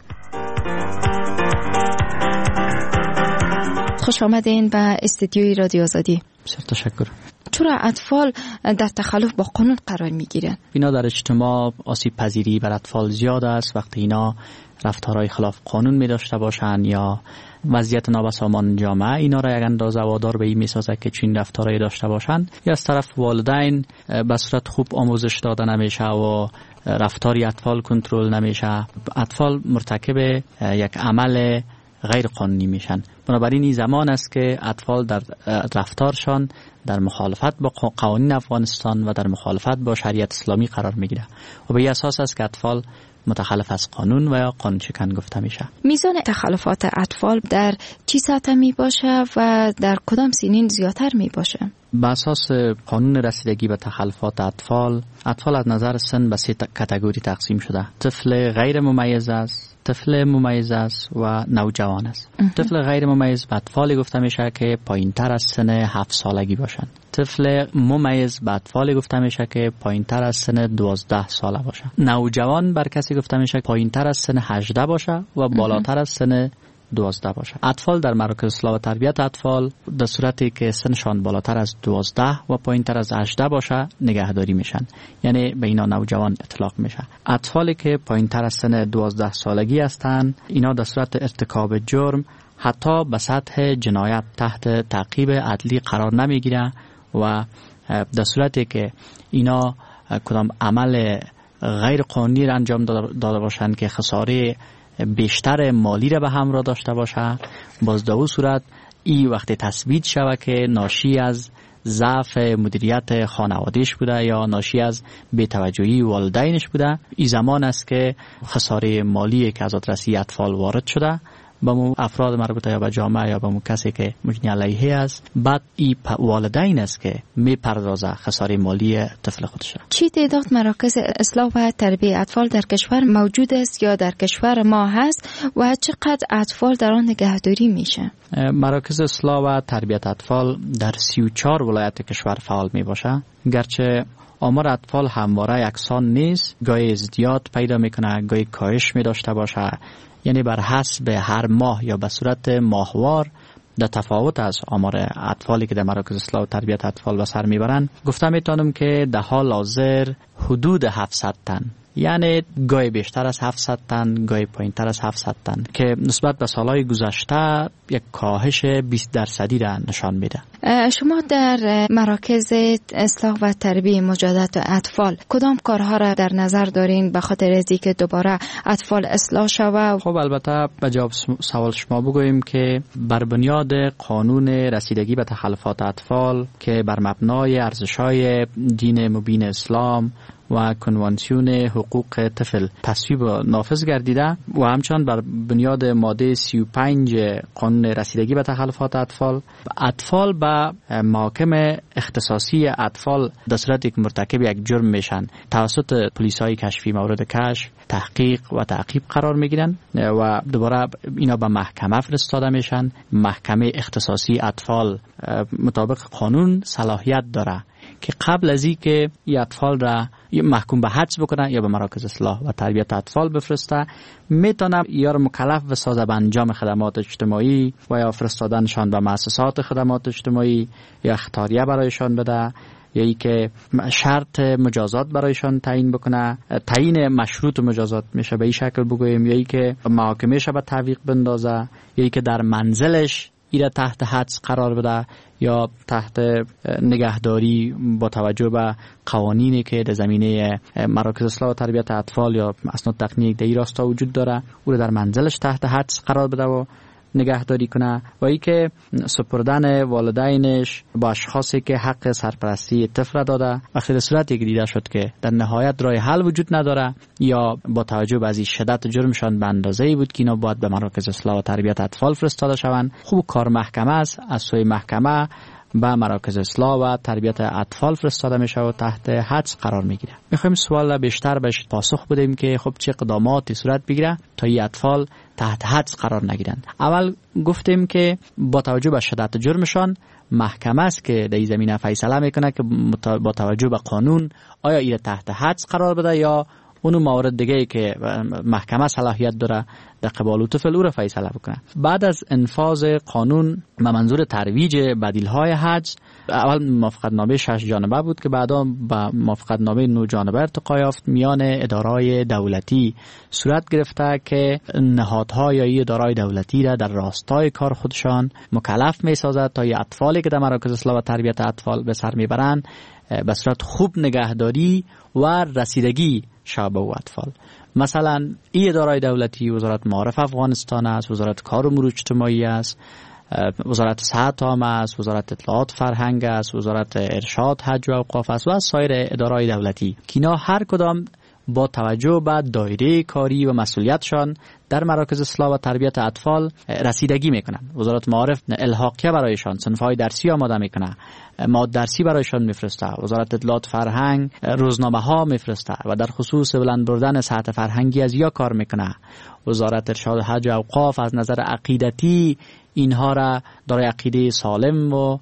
خوش آمدین به استودیوی رادیو آزادی. بسیار تشکر. چرا اطفال در تخلف با قانون قرار میگیرن؟ اینا در اجتماع آسیب پذیری بر اطفال زیاد است. وقتی اینا رفتارهای خلاف قانون می داشته باشند یا وضعیت نابسامان جامعه اینا را یک اندازه وادار به این میسازه که چین رفتارهایی داشته باشند، یا از طرف والدین به صورت خوب آموزش داده نمیشه و رفتاری اطفال کنترل نمیشه، اطفال مرتکب یک عمل غیر قانونی میشن. بنابراین این زمان است که اطفال در رفتارشان در مخالفت با قوانین افغانستان و در مخالفت با شریعت اسلامی قرار میگیره و به این اساس است که اطفال متخلف از قانون و یا قانون شکن گفته میشه. میزان تخلفات اطفال در چی سطح می باشه و در کدام سنین زیادتر می باشه؟ به اساس قانون رسیدگی به تخلفات اطفال، اطفال از نظر سن به سه کاتگوری تقسیم شده. طفل غیر ممیز است، طفل ممیز است و نوجوان است. طفل غیر ممیز به اطفالی گفته میشه که پایین تر از سن هفت سالگی باشند. طفل ممیز به اطفالی گفته میشه که پایین تر از سن دوازده ساله باشه. نوجوان بر کسی گفته میشه پایین تر از سن هجده باشه و بالاتر از سن دوازده باشه. اطفال در مراکز اصلاح و تربیت اطفال در صورتی که سنشان بالاتر از دوازده و پایین تر از هجده باشه نگهداری میشن، یعنی به اینا نوجوان اطلاق میشه. اطفالی که پایین تر از سن دوازده سالگی هستند اینا در صورت ارتکاب جرم حتی به سطح جنایت تحت تعقیب عدلی قرار نمیگیره و در صورتی که اینا کدام عمل غیر قانونی را انجام داده باشند که خساره بیشتر مالی را به همراه داشته باشه، باز در اون صورت این وقتی تثبیت شود که ناشی از ضعف مدیریت خانوادهش بوده یا ناشی از بی‌توجهی والدینش بوده، این زمان است که خساره مالی که از آدرسی اطفال وارد شده با مو افراد مربوطه یا به جامعه یا به مو کسی که مجنی علیه است، بعد این والدین است که می پردازه خساره مالی طفل خودش. چی تعداد مراکز اصلاح و تربیت اطفال در کشور موجود است یا در کشور ما هست و چقدر اطفال در آن نگهداری میشه؟ مراکز اصلاح و تربیت اطفال در سی و چهار ولایت کشور فعال می باشه، گرچه آمار اطفال همواره یکسان نیست، گاهی ازدیاد پیدا میکنه، گاهی کاهش می داشته باشه، یعنی بر حسب هر ماه یا به صورت ماهوار در تفاوت از آمار اطفالی که در مراکز اصلاح و تربیت اطفال به سر میبرند. گفتم میتونم که در حال حاضر حدود هفتصد تن، یعنی گاهی بیشتر از هفتصد تن، گاهی پایینتر از هفتصد تن، که نسبت به سالهای گذشته یک کاهش بیست درصدی را نشان میده. شما در مراکز اصلاح و تربیت مجازات اطفال کدام کارها را در نظر دارین به خاطر از اینکه دوباره اطفال اصلاح شود؟ خب البته به جواب سوال شما بگوییم که بر بنیاد قانون رسیدگی به تخلفات اطفال که بر مبنای ارزش‌های دین مبین اسلام و کنوانسیون حقوق طفل تصویب و نافذ گردیده و همچنان بر بنیاد ماده سی و پنج قانون رسیدگی به تخلفات اطفال اطفال به محاکم اختصاصی اطفال در صورتی که مرتکب یک جرم میشن توسط پلیس‌های کشفی مورد کشف تحقیق و تعقیب قرار میگیرن و دوباره اینا به محکمه فرستاده میشن. محکمه اختصاصی اطفال مطابق قانون صلاحیت داره که قبل از این که این اطفال را محکوم به حبس بکنه یا به مراکز اصلاح و تربیت اطفال بفرسته، میتونه یا را مکلف بسازه به انجام خدمات اجتماعی و یا فرستادنشان به مؤسسات خدمات اجتماعی یا اختیاریه برایشان بده یا ای که شرط مجازات برایشان تعیین بکنه. تعیین مشروط مجازات میشه به این شکل بگوییم، یا ای که محاکمه‌اش به تعویق بندازه، یا ای که در منزلش ایره تحت حبس قرار بده یا تحت نگهداری با توجه به قوانینی که در زمینه مراکز اصلاح و تربیت اطفال یا اسناد تقنیک در این راستا وجود داره او رو در منزلش تحت حبس قرار بده و نگهداری کنه، و ای که سپردن والدینش با اشخاصی که حق سرپرستی طفل داده وقتی در صورتی که دیده شد که در نهایت راه حل وجود نداره یا با توجه به از شدت جرمشان به اندازه‌ای بود که اینا باید به مراکز اصلاح و تربیت اطفال فرستاده شوند، خوب کار محکمه است از سوی محکمه به مراکز اصلاح و تربیت اطفال فرستاده میشه و تحت حبس قرار میگیره. میخوایم سوال بیشتر بهش پاسخ بدیم که خب چه اقداماتی صورت بگیره تا این اطفال تحت حبس قرار نگیرن. اول گفتیم که با توجه به شدت جرمشان محکمه است که در این زمینه فیصله میکنه که با توجه به قانون آیا این تحت حبس قرار بده یا اونو موارد دیگه ای که محکمه صلاحیت داره در قبال طفل او را فیصله بکنه. بعد از انفاذ قانون به منظور ترویج بدیل‌های حبس، اول موافقتنامه شش جانبه بود که بعدا به موافقتنامه نه جانبه ارتقا یافت میان ادارای دولتی صورت گرفته که نهادها یا ای ادارای دولتی را در راستای کار خودشان مکلف می‌سازد تا ای اطفالی که در مراکز اصلاح و تربیت اطفال به سر میبرند به صورت خوب نگهداری و رسیدگی شبه و اطفال. مثلا این ادارای دولتی وزارت معارف افغانستان است، وزارت کار و امور اجتماعی است، وزارت صحت عامه است، وزارت اطلاعات فرهنگ است، وزارت ارشاد حج و اوقاف است و سایر ادارای دولتی که اینا هر کدام با توجه به دایره کاری و مسئولیتشان در مراکز اصلاح و تربیت اطفال رسیدگی میکنن. وزارت معارف الحاقیه برایشان صنف‌های درسی آماده میکنه، مواد درسی برایشان میفرسته. وزارت اطلاعات فرهنگ روزنامه ها میفرسته و در خصوص بلند بردن سطح فرهنگی از یا کار میکنه. وزارت ارشاد حج و اوقاف از نظر عقیدتی اینها را دارای عقیده سالم و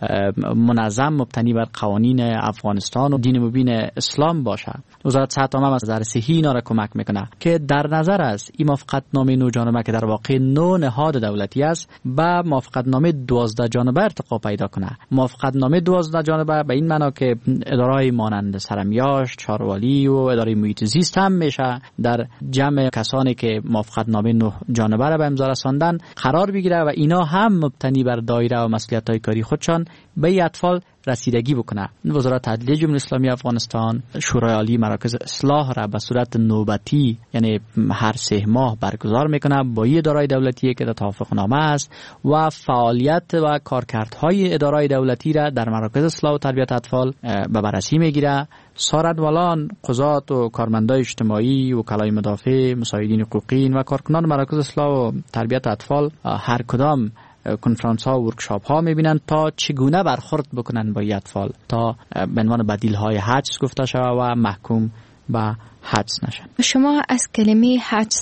منظم مبتنی بر قوانین افغانستان و دین مبین اسلام باشه. وزارت صحت عامه از نظر صحی اینا را کمک میکنه که در نظر است این موافقتنامه نه جانبه که در واقع نه نهاد دولتی است به موافقتنامه دوازده جانبه ارتقا پیدا کنه. موافقتنامه دوازده جانبه به این معنا که ادارای مانند سرمیاش، چاروالی و اداره محیط زیست هم میشه در جمع کسانی که موافقتنامه نه جانبه را به امضا رساندن قرار بگیره و اینا هم مبتنی بر دایره و مسئولیت‌های کاری خودشان به اطفال رسیدگی بکنه. وزارت عدلیه جمهوری اسلامی افغانستان شورای عالی مراکز اصلاح را به صورت نوبتی یعنی هر سه ماه برگزار میکنه با این ادارای دولتی که در توافقنامه است و فعالیت و کارکردهای ادارای دولتی را در مراکز اصلاح و تربیت اطفال به بررسی میگیره. ساردوالان، قضات و کارمندای اجتماعی، وکلای مدافع، مساعدین حقوقی و کارکنان مراکز اصلاح و تربیت اطفال هر کدام کنفرانس ها و ورکشاپ ها میبینن تا چگونه برخورد بکنن با این اطفال تا به عنوان بدیل های حبس گفته شود و محکوم به حبس نشن. شما از کلمه حبس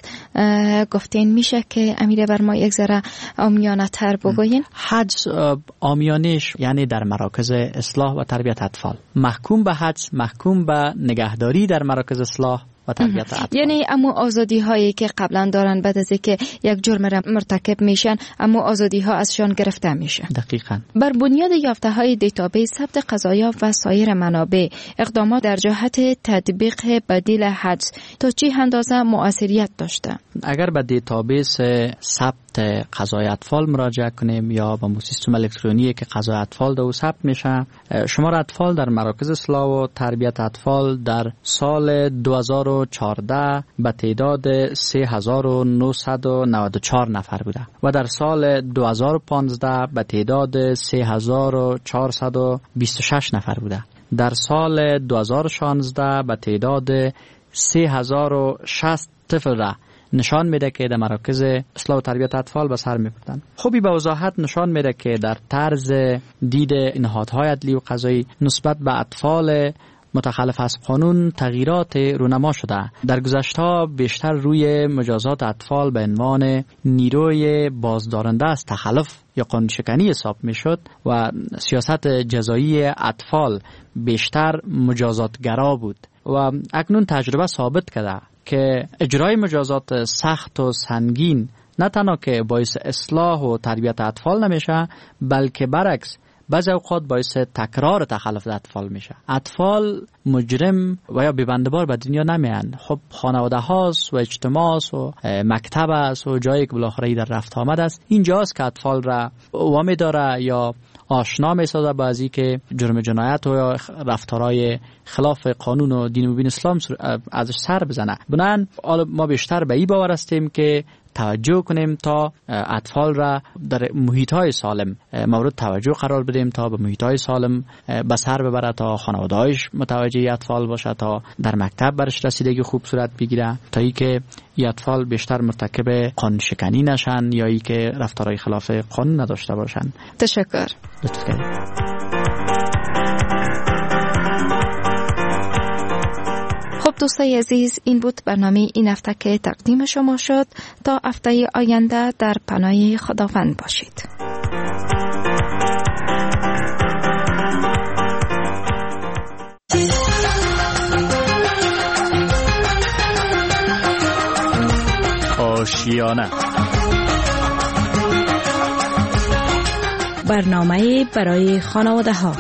گفتین، میشه که امیر بر ما یک ذره عامیانه تر بگوین؟ حبس عامیانش یعنی در مراکز اصلاح و تربیت اطفال، محکوم به حبس، محکوم به نگهداری در مراکز اصلاح و تربیت اطفال. یعنی اما آزادی هایی که قبلا دارن بعد از اینکه یک جرم را مرتکب میشن اما آزادی ها ازشان گرفته میشه. دقیقاً. بر بنیاد یافته های دیتابیس ثبت قضایا و سایر منابع اقدامات در جهت تطبیق بدیل حبس تا چه اندازه مؤثریت داشته؟ اگر به دیتابیس ثبت قضای اطفال مراجعه کنیم یا با سیستم الکترونیکی که قضای اطفال در ثبت میشه، شمار اطفال در مراکز اصلاح و تربیت اطفال در سال دو هزار و چهارده به تعداد سه هزار و نهصد و نود و چهار نفر بوده و در سال دو هزار و پانزده به تعداد سه هزار و چهارصد و بیست و شش نفر بوده. در سال دو هزار و شانزده به تعداد سه هزار و شصت طفل را نشان میده که در مراکز اصلاح و تربیت اطفال به سر میبردن. خوبی به وضاحت نشان میده که در طرز دید نهادهای عدلی و قضایی نسبت به اطفال متخلف از قانون تغییرات رونما شده. در گذشته بیشتر روی مجازات اطفال به عنوان نیروی بازدارنده از تخلف یا قانون شکنی حساب میشد و سیاست جزایی اطفال بیشتر مجازاتگرا بود و اکنون تجربه ثابت کرده که اجرای مجازات سخت و سنگین نه تنها که باعث اصلاح و تربیت اطفال نمیشه، بلکه برعکس بعضی اوقات باعث تکرار تخلف اطفال میشه. اطفال مجرم و یا بی‌بنده‌بار به دنیا نمیان. خب خانواده هاست و اجتماع است و مکتب است و جایی که بالاخره در رفت آمد است، اینجاست که اطفال را وامی داره یا آشنا میسازه با ازی که جرم جنایت و یا رفتارهای خلاف قانون و دین مبین اسلام ازش سر بزنه. بنابراین ما بیشتر به این باور هستیم که توجه کنیم تا اطفال را در محیط‌های سالم مورد توجه قرار بدیم تا به محیط‌های سالم به سر ببره، تا خانواده‌هاش متوجه اطفال باشه، تا در مکتب برش رسیدگی خوب صورت بگیره، تا ای که این اطفال بیشتر مرتکب قانون شکنی نشن یا ای که رفتارهای خلاف قانون نداشته باشن. تشکر. لطف کنید. خب دوستای عزیز، این بود برنامه این هفته که تقدیم شما شد. تا هفته آینده در پناه خداوند باشید. آشیانه، برنامه برای خانواده ها.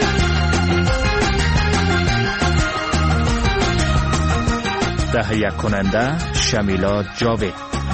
تهیه کننده شمیلا جاوید.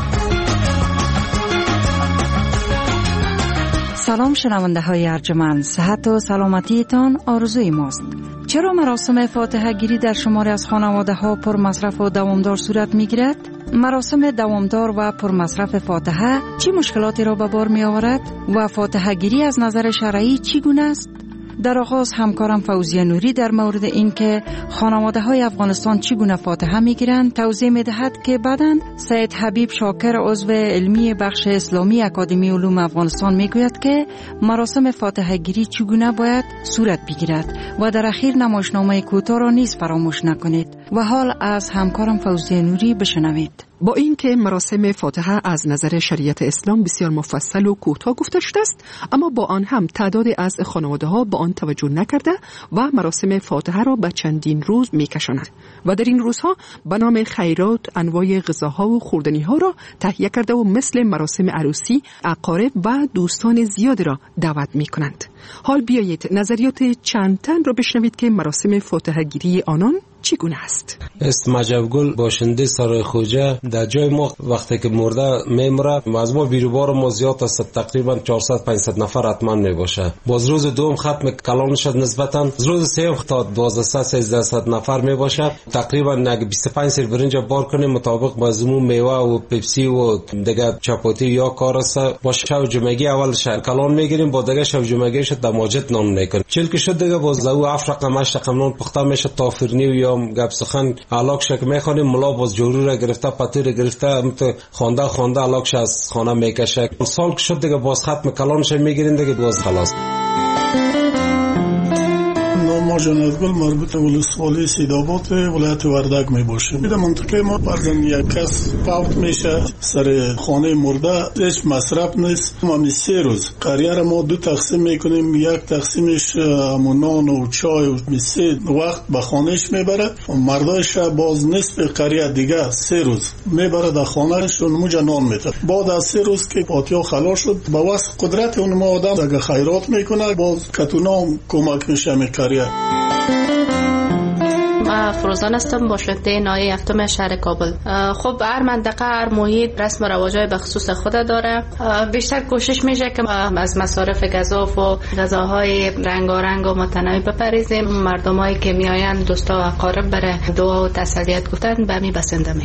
سلام شنونده های ارجمند، صحت و سلامتیتان آرزوی ماست. چرا مراسم فاتحه گیری در شماری از خانواده ها پر مصرف و دوامدار صورت می گیرد؟ مراسم دوامدار و پر مصرف فاتحه چی مشکلاتی را به بار می آورد و فاتحه گیری از نظر شرعی چگونه است؟ در آغاز همکارم فوزیه نوری در مورد این که خانواده های افغانستان چگونه فاتحه میگیرند توضیح میدهد که بعداً سید حبیب شاکر عضو علمی بخش اسلامی اکادمی علوم افغانستان میگوید که مراسم فاتحه گیری چگونه باید صورت بگیرد و در اخیر نمایشنامه کوتاه را نیز فراموش نکنید. و حال از همکارم فوزیه نوری بشنوید. با اینکه مراسم فاتحه از نظر شریعت اسلام بسیار مفصل و کوتاه گفته شده است، اما با آن هم تعدادی از خانواده ها با آن توجه نکرده و مراسم فاتحه را به چندین روز میکشانند و در این روزها به نام خیرات انواع غذاها و خوردنی ها را تهیه کرده و مثل مراسم عروسی اقارب و دوستان زیادی را دعوت میکنند. حال بیایید نظریات چند تن را بشنوید که مراسم فاتحه گیری آنان چگونه است. اسم مجبگل باشنده سرای خوجه در جای ما وقتی که مرده میمره از ما بیروبار ما زیاد است، تقریبا چهارصد پانصد نفر حتما میباشه. باز روز دوم ختم کلام شد نسبتا روز سوم تا دوازده سیزده نفر میباشه. تقریبا نگ بیست و پنج سر برنج بار کنیم مطابق بازمون میوه و پپسی و دیگه چپاتی یا کار است. با شب جمعگی اول شب کلام میگیریم، با دیگه شب جمعگی شد دماجت نام نکنیم. چل که شد دیگه باز لو افرقم هشت رقم نان پخته میشه تا فرنی یا گپ سخن علاق شک میخوانیم. ملا باز جورو را گرفته پتیر گرفته امت خونده خونده علاقش از خانه میکشه. سال که شد دیگه باز ختم کلانش میگیریم دیگه باز خلاص. ما جنازگل مربوط ولسوالی سیدآباد ولایت وردگ می باشیم. در منطقه ما فرضاً یک کس فوت میشه سر خانه مرده هیچ مصرف نیست. ما می سه روز قریه را ما دو تقسیم میکنیم، یک تقسیمش نان و چای و می سه وقت به خانهش میبره، مردایش باز نصف قریه دیگه سه روز میبره در خانهش و نموجه نان میده. بعد از سه روز که فاتحه خلاص شد با واسه قدرت اون ما آدم دیگه خیرات میکنه، باز کتونا کمک میشه می قریه. من فروزان هستم، باشنده ناحیه هفتم شهر کابل. خب هر منطقه هر محیط رسم و رواجای به خصوص خود داره. بیشتر کوشش میشه که از مصارف گزاف و غذاهای رنگارنگ و متنوع بپریزیم. مردمایی که میآیند دوستا و اقارب بره دعا و تسلیت گفتن به می بسنده میکنیم.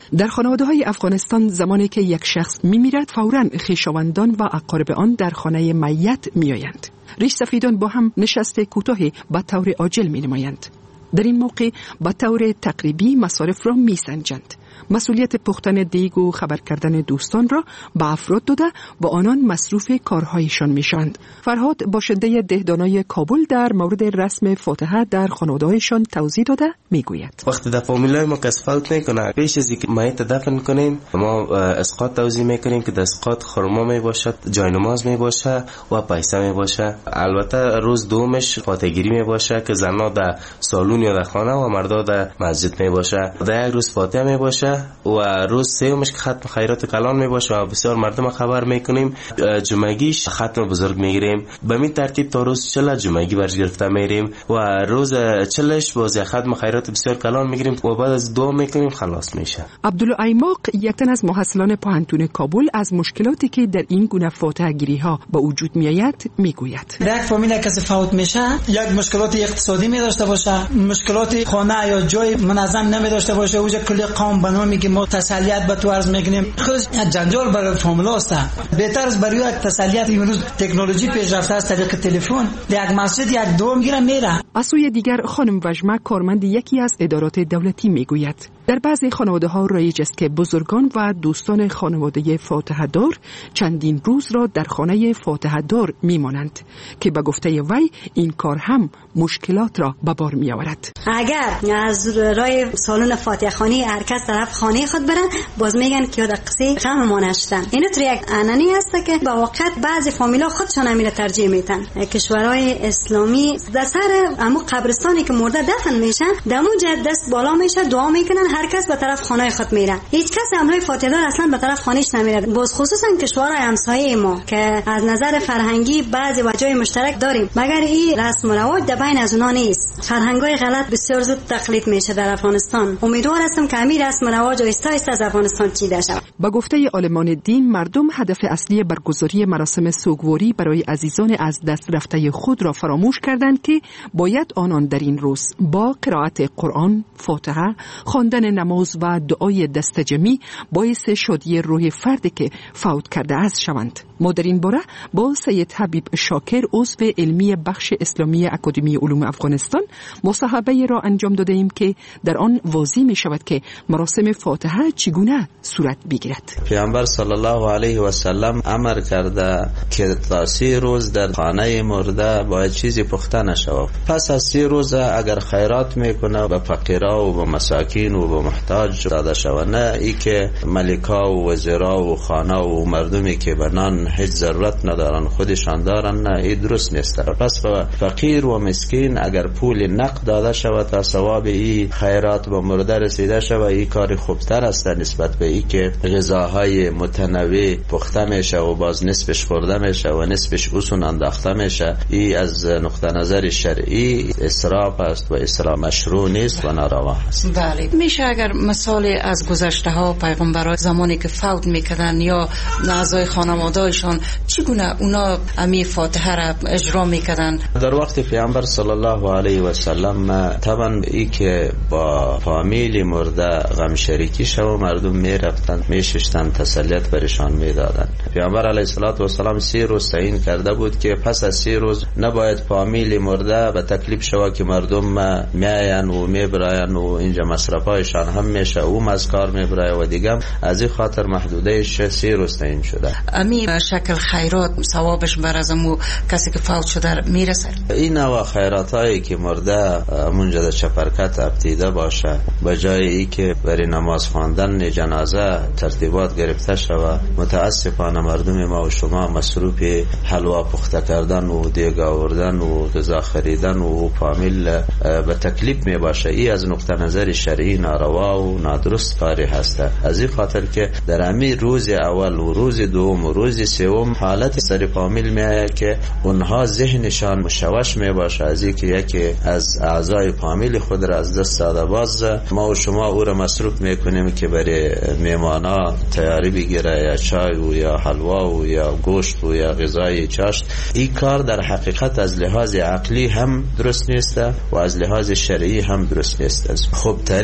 در خانواده‌های افغانستان زمانی که یک شخص می‌میرد فوراً خویشاوندان و اقارب آن در خانه میت می‌آیند. ریش سفیدان با هم نشست کوتاهی به طور عاجل می‌نمایند. در این موقع به طور تقریبی مصارف را می‌سنجند. مسئولیت پختن دیگ و خبر کردن دوستان را به افراد داده و آنان مصروف کارهایشان میشوند. فرهاد باشنده دهدانای کابل در مورد رسم فاتحه در خانواده‌هایشان توضیح داده میگوید: وقتی در فامیلای ما کس فوت میکنه، پیش از اینکه میت دفن کنیم ما اسقاط توزیع میکنیم که در اسقاط خرما میباشد، جای نماز میباشه و پیسه میباشه. البته روز دومش فاتحه گیری میباشه که زنها در سالن یا در خانه و مردا در مسجد میباشه. در یک روز فاتحه میباشه و روز سومش که ختم خیرات کلان میباشه و بسیار مردم خبر میکنیم. جمعگیش ختم بزرگ میگیریم. به این ترتیب تا روز چله جمعگی برش گرفته میریم و روز چلش باز ختم خیرات بسیار کلان میگیریم و بعد از دعا میکنیم خلاص میشه. عبدالله ایماق یک تن از محصلان پوهنتون کابل از مشکلاتی که در این گونه فاتحه گیری ها با وجود میآید میگوید: در یک فامیل کسی فوت میشه یک مشکلات اقتصادی می داشته باشه، مشکلات خانه یا جای منظم نمی داشته باشه، اوج کلی قوم بنا میگه ما تسلیت به تو عرض میکنیم. خود جنجال برای فامیل است. بهتر است برای یک تسلیت امروز تکنولوژی پیشرفته از طریق تلفن یک مسجد یک دو میگیره میره. از سوی دیگر خانم وجمه کارمند یکی از ادارات دولتی میگوید: در بعضی خانواده ها رایج است که بزرگان و دوستان خانواده فاتحه دار چندین روز را در خانه فاتحه دار میمانند که به گفته وی این کار هم مشکلات را به بار می آورد. اگر از رای سالن فاتحه خانی هر کس طرف خانه خود برن باز میگن که یاد قصه غم ما نشدن. اینو تو یک انانی است که با وقت بعضی فامیلا خودشان امیر ترجیح میدن. کشورهای اسلامی در سر امو قبرستانی که مرده دفن میشن دمو جد دست بالا میشه دعا میکنن، هر کس به طرف خانه خود میره. هیچ کس امروی فاتحه دار اصلا به طرف خانهش نمیره. باز خصوصا کشورهای همسایه ما که از نظر فرهنگی بعضی وجهای مشترک داریم مگر این رسم و رواج در بین از اونها نیست. فرهنگای غلط بسیار زود تقلید میشه در افغانستان. امیدوار هستم که همین رسم و رواج آهسته آهسته از افغانستان چیده شود. با گفته عالمان دین مردم هدف اصلی برگزاری مراسم سوگواری برای عزیزان از دست رفته خود را فراموش کردند که باید آنان در این روز با قرائت قرآن، فاتحه، خواندن نماز و دعای دستجمی باعث شادی روح فردی که فوت کرده است شوند. ما در این باره با سید حبیب شاکر عضو علمی بخش اسلامی اکادمی علوم افغانستان مصاحبه را انجام داده ایم که در آن واضح می شود که مراسم فاتحه چگونه صورت بگیرد. پیامبر صلی الله علیه و سلم امر کرده که تا سی روز در خانه مرده باید چیزی پخته نشود. پس از سی روز اگر خیرات میکنه به فقیرا و به مساکین و به محتاج داده شود، نه ای که ملکا و وزرا و خانه و مردمی که به نان هیچ ضرورت ندارن خودشان دارن، نه این درست نیست. پس به فقیر و مسکین اگر پول نقد داده شود تا ثواب این خیرات به مرده رسیده شود، این کار خوبتر است نسبت به این که غذاهای متنوع پخته میشه و باز نصفش خورده میشه و نصفش اوسون انداخته میشه. این از نقطه نظر شرعی اسراف است و اسراف مشروع نیست و ناروا است. بله. میشه اگر مثال از گذشته ها پیغمبران زمانی که فوت میکردن یا اعضای خانواده‌شان چگونه اونا امی فاتحه را اجرا میکردن؟ در وقت پیامبر صلی الله علیه و سلم طبعا ای که با فامیل مرده غم شریکی شو مردم میرفتند میشستند تسلیت برشان میدادند. پیامبر علیه الصلاة و سلام سی روز تعیین کرده بود که پس از سی روز نباید فامیل مرده به تکلیف شود که مردم میاین و میبراین و اینجا مصرفایشان هم میشه او مزکار میبرای و دیگه از این خاطر محدودهش سی روز تعیین شده. امی شکل خیرات ثوابش بر از امو کسی که فوت شده میرسه. این نوع خیرات هایی که مرده منجا در چپرکت ابتیده باشه به جای ای که برای نماز خواندن جنازه ترتیبات گرفته شود، متاسفانه مردم ما و شما مصروف حلوا پخته کردن و دیگ آوردن و غذا خریدن و فامیل به تکلیف می باشه. ای از نقطه نظر شرعی ناروا و نادرست کاری هست. از این خاطر که در امی روز اول و روز دوم و روز سوم حالت سر فامیل می آید که اونها ذهنشان مشوش می باشه از این که یکی از اعضای فامیل خود را از دست داده. باز ما و شما او را مصروف می کنیم که برای میمانا تیاری بگیره یا چای و یا حلوا و یا گوشت و یا غذای چاشت. این کار در حقیقت از لحاظ عقلی هم درست نیست و از لحاظ شرعی هم درست نیست. خوبترین کار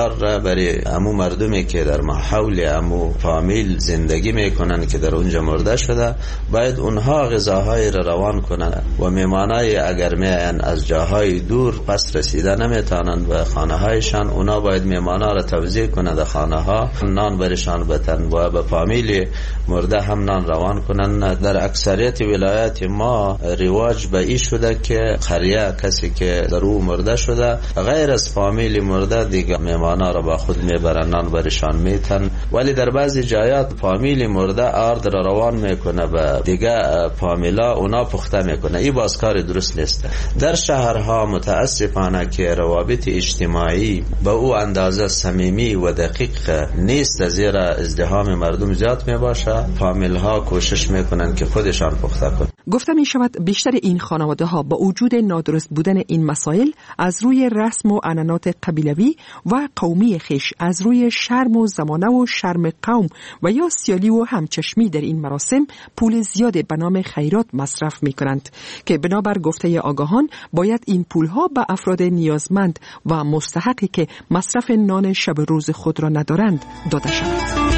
کار را برای امو مردمی که در محول امو فامیل زندگی میکنن که در اونجا مرده شده، باید اونها غذاهای را روان کنند و میمانای اگر میان از جاهای دور پس رسیده نمیتونن به خانه هایشان، اونا باید میمانا را توزیع کنند در خانه ها، نان برشان بتن و به فامیل مرده هم نان روان کنند. در اکثریت ولایات ما رواج به این شده که قریه کسی که در او مرده شده غیر از فامیل مرده دیگه میمانا را با خود میبرن، نان برشان میتن، ولی در بعضی جایات فامیل مرده آرد را روان میکنه به دیگه فامیلا، اونا پخته میکنه. این باز کار درست نیست. در شهرها متاسفانه که روابط اجتماعی به او اندازه صمیمی و دقیق نیست، زیرا ازدحام مردم زیاد میباشه، فامیل ها کوشش میکنن که خودشان پخته کنن. گفتم می شود بیشتر این خانواده ها با وجود نادرست بودن این مسائل از روی رسم و عنعنات قبیلوی و قومی خیش، از روی شرم و زمانه و شرم قوم و یا سیالی و همچشمی در این مراسم پول زیاد به نام خیرات مصرف می کنند که بنابر گفته آگاهان باید این پول ها به افراد نیازمند و مستحقی که مصرف نان شب روز خود را ندارند داده شود.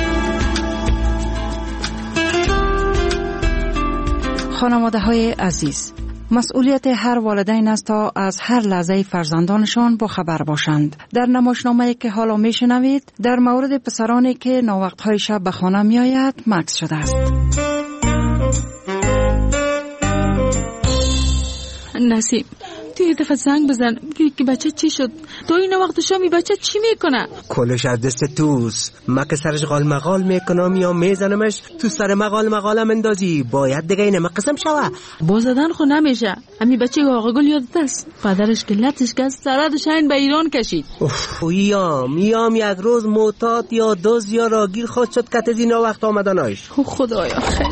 خانواده های عزیز، مسئولیت هر والدین است تا از هر لحظه فرزندانشان با خبر باشند. در نمایشنامه‌ای که حالا میشنوید در مورد پسرانی که ناوقت‌های شب به خانه میآید مکث شده است. نسیم، تو یه دفعه زنگ بزن بگی که بچه چی شد. تو این وقت شامی بچه چی میکنه؟ کلش از دست توست. ما که سرش قال مقال میکنم یا میزنمش تو سر مقال مقالم اندازی. باید دیگه اینه قسم شوه. با زدن خو نمیشه. امی بچه آقا گل یادت است؟ پدرش که لطش که سرد شاین به ایران کشید. اویام میام یک روز معتاد یا دوز یا راگیر خود شد که از اینا وقت آمدناش. خدایا خیر.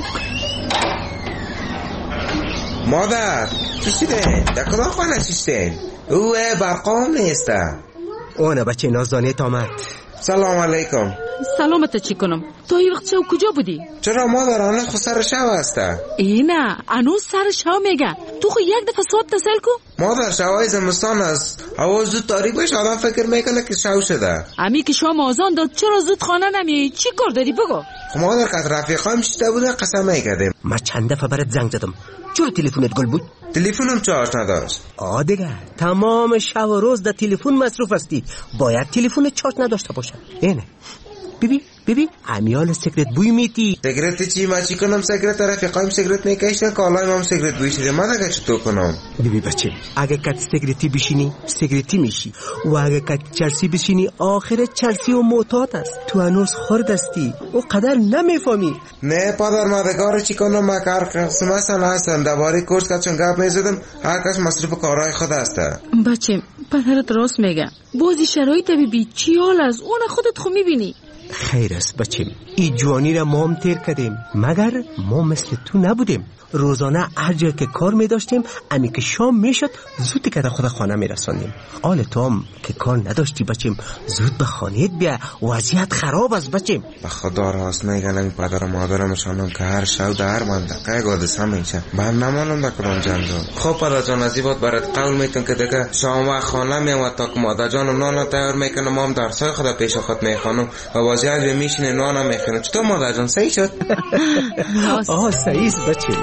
مادر چیشیده؟ در کدام خانه چیشتین؟ اوه برقام نیسته. اونه بچه نازانیت آمد. سلام علیکم. سلامت چی کنم؟ تو این وقت شو کجا بودی؟ چرا مادر انوز خود سر شو هسته؟ اینه انوز سر شو میگه. تو خود یک دفعه صوت تسل کو؟ مادر شوهای زمستان است. هوا زود تاریک بشه آدم فکر میکنه که شو شده. امی که شام آزان داد چرا زود خانه نمی؟ چی کار داری بگو؟ خب مادر که رفیقام چیشته بوده قسم میکردیم. من چند دفعه برات زنگ زدم. چرا تلفنت گل بود؟ تلفنم چارج نداشت. آ دیگه تمام شب و روز در تلفن مصروف هستی. باید تلفن چارج نداشته باشه. اینه ببین ببین امیال سیگرت بوی میتی. سیگرت چی؟ ما چی کنم؟ سیگرت رفیقایم سیگرت میکشن، کالای ما هم سیگرت بوی شده. ما دیگه چطور کنم؟ ببین بچه، اگه کت سیگرتی بشینی سیگرتی میشی و اگه کت چرسی بشینی آخر چرسی و معتاد است. تو هنوز خرد هستی و قدر نمیفهمی. نه پدر مادگار چی کنم؟ ما کار قسم مثلا هستم دوباره کورس که چون گپ میزدم هر کس مصروف کارهای خود هسته. بچه پدرت راست میگه. بازی شرایط ببین چی حال از اون خودت خو میبینی. خیر است بچیم، این جوانی را ما هم تیر کردیم مگر ما مثل تو نبودیم. روزانه هر جا که کار می داشتیم امی که شام می شد زود که در خود خانه می رسانیم. آل تو هم که کار نداشتی بچیم زود به خانهت بیا، وضعیت خراب است بچیم. به خدا راست میگن این پدر و مادرم شانم که هر شب در هر منطقه گادسه میشه بعد نمانم بکنم جنجال. خب پدر جان از این بود برات قول میتون که دیگه شام و خانه میامد تا که مادر جانم نان تیار میکنم، ما هم درسای خدا پیش خود میخوانم و وضعیت به میشینه نانم میخوانم. چطور مادر جان صحیح شد؟ آه صحیح است بچیم.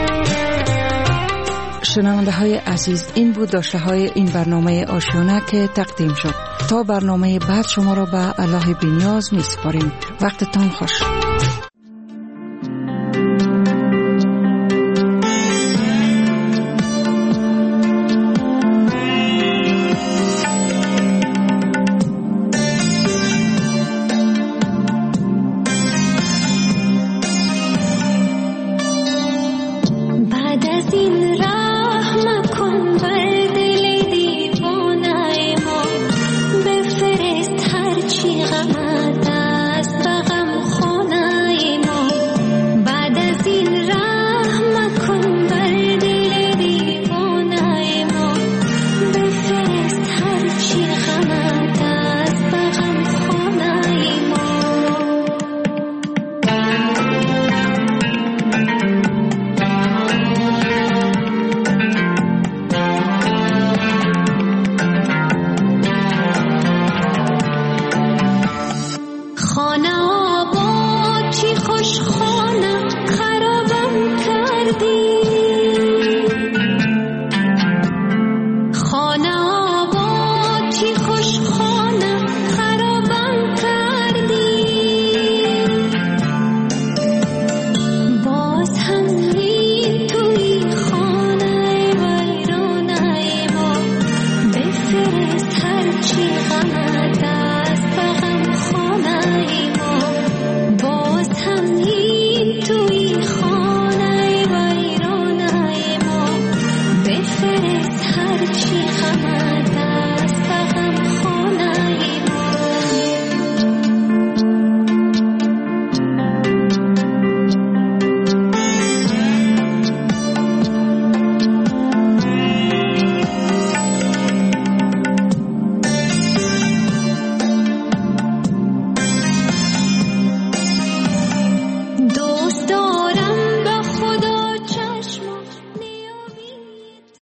شنونده های عزیز، این بود داشته های این برنامه آشیانه که تقدیم شد. تا برنامه بعد شما را به الله بی‌نیاز می سپاریم. وقتتان خوش. بفرست هرچی غمت است به غم خونه چی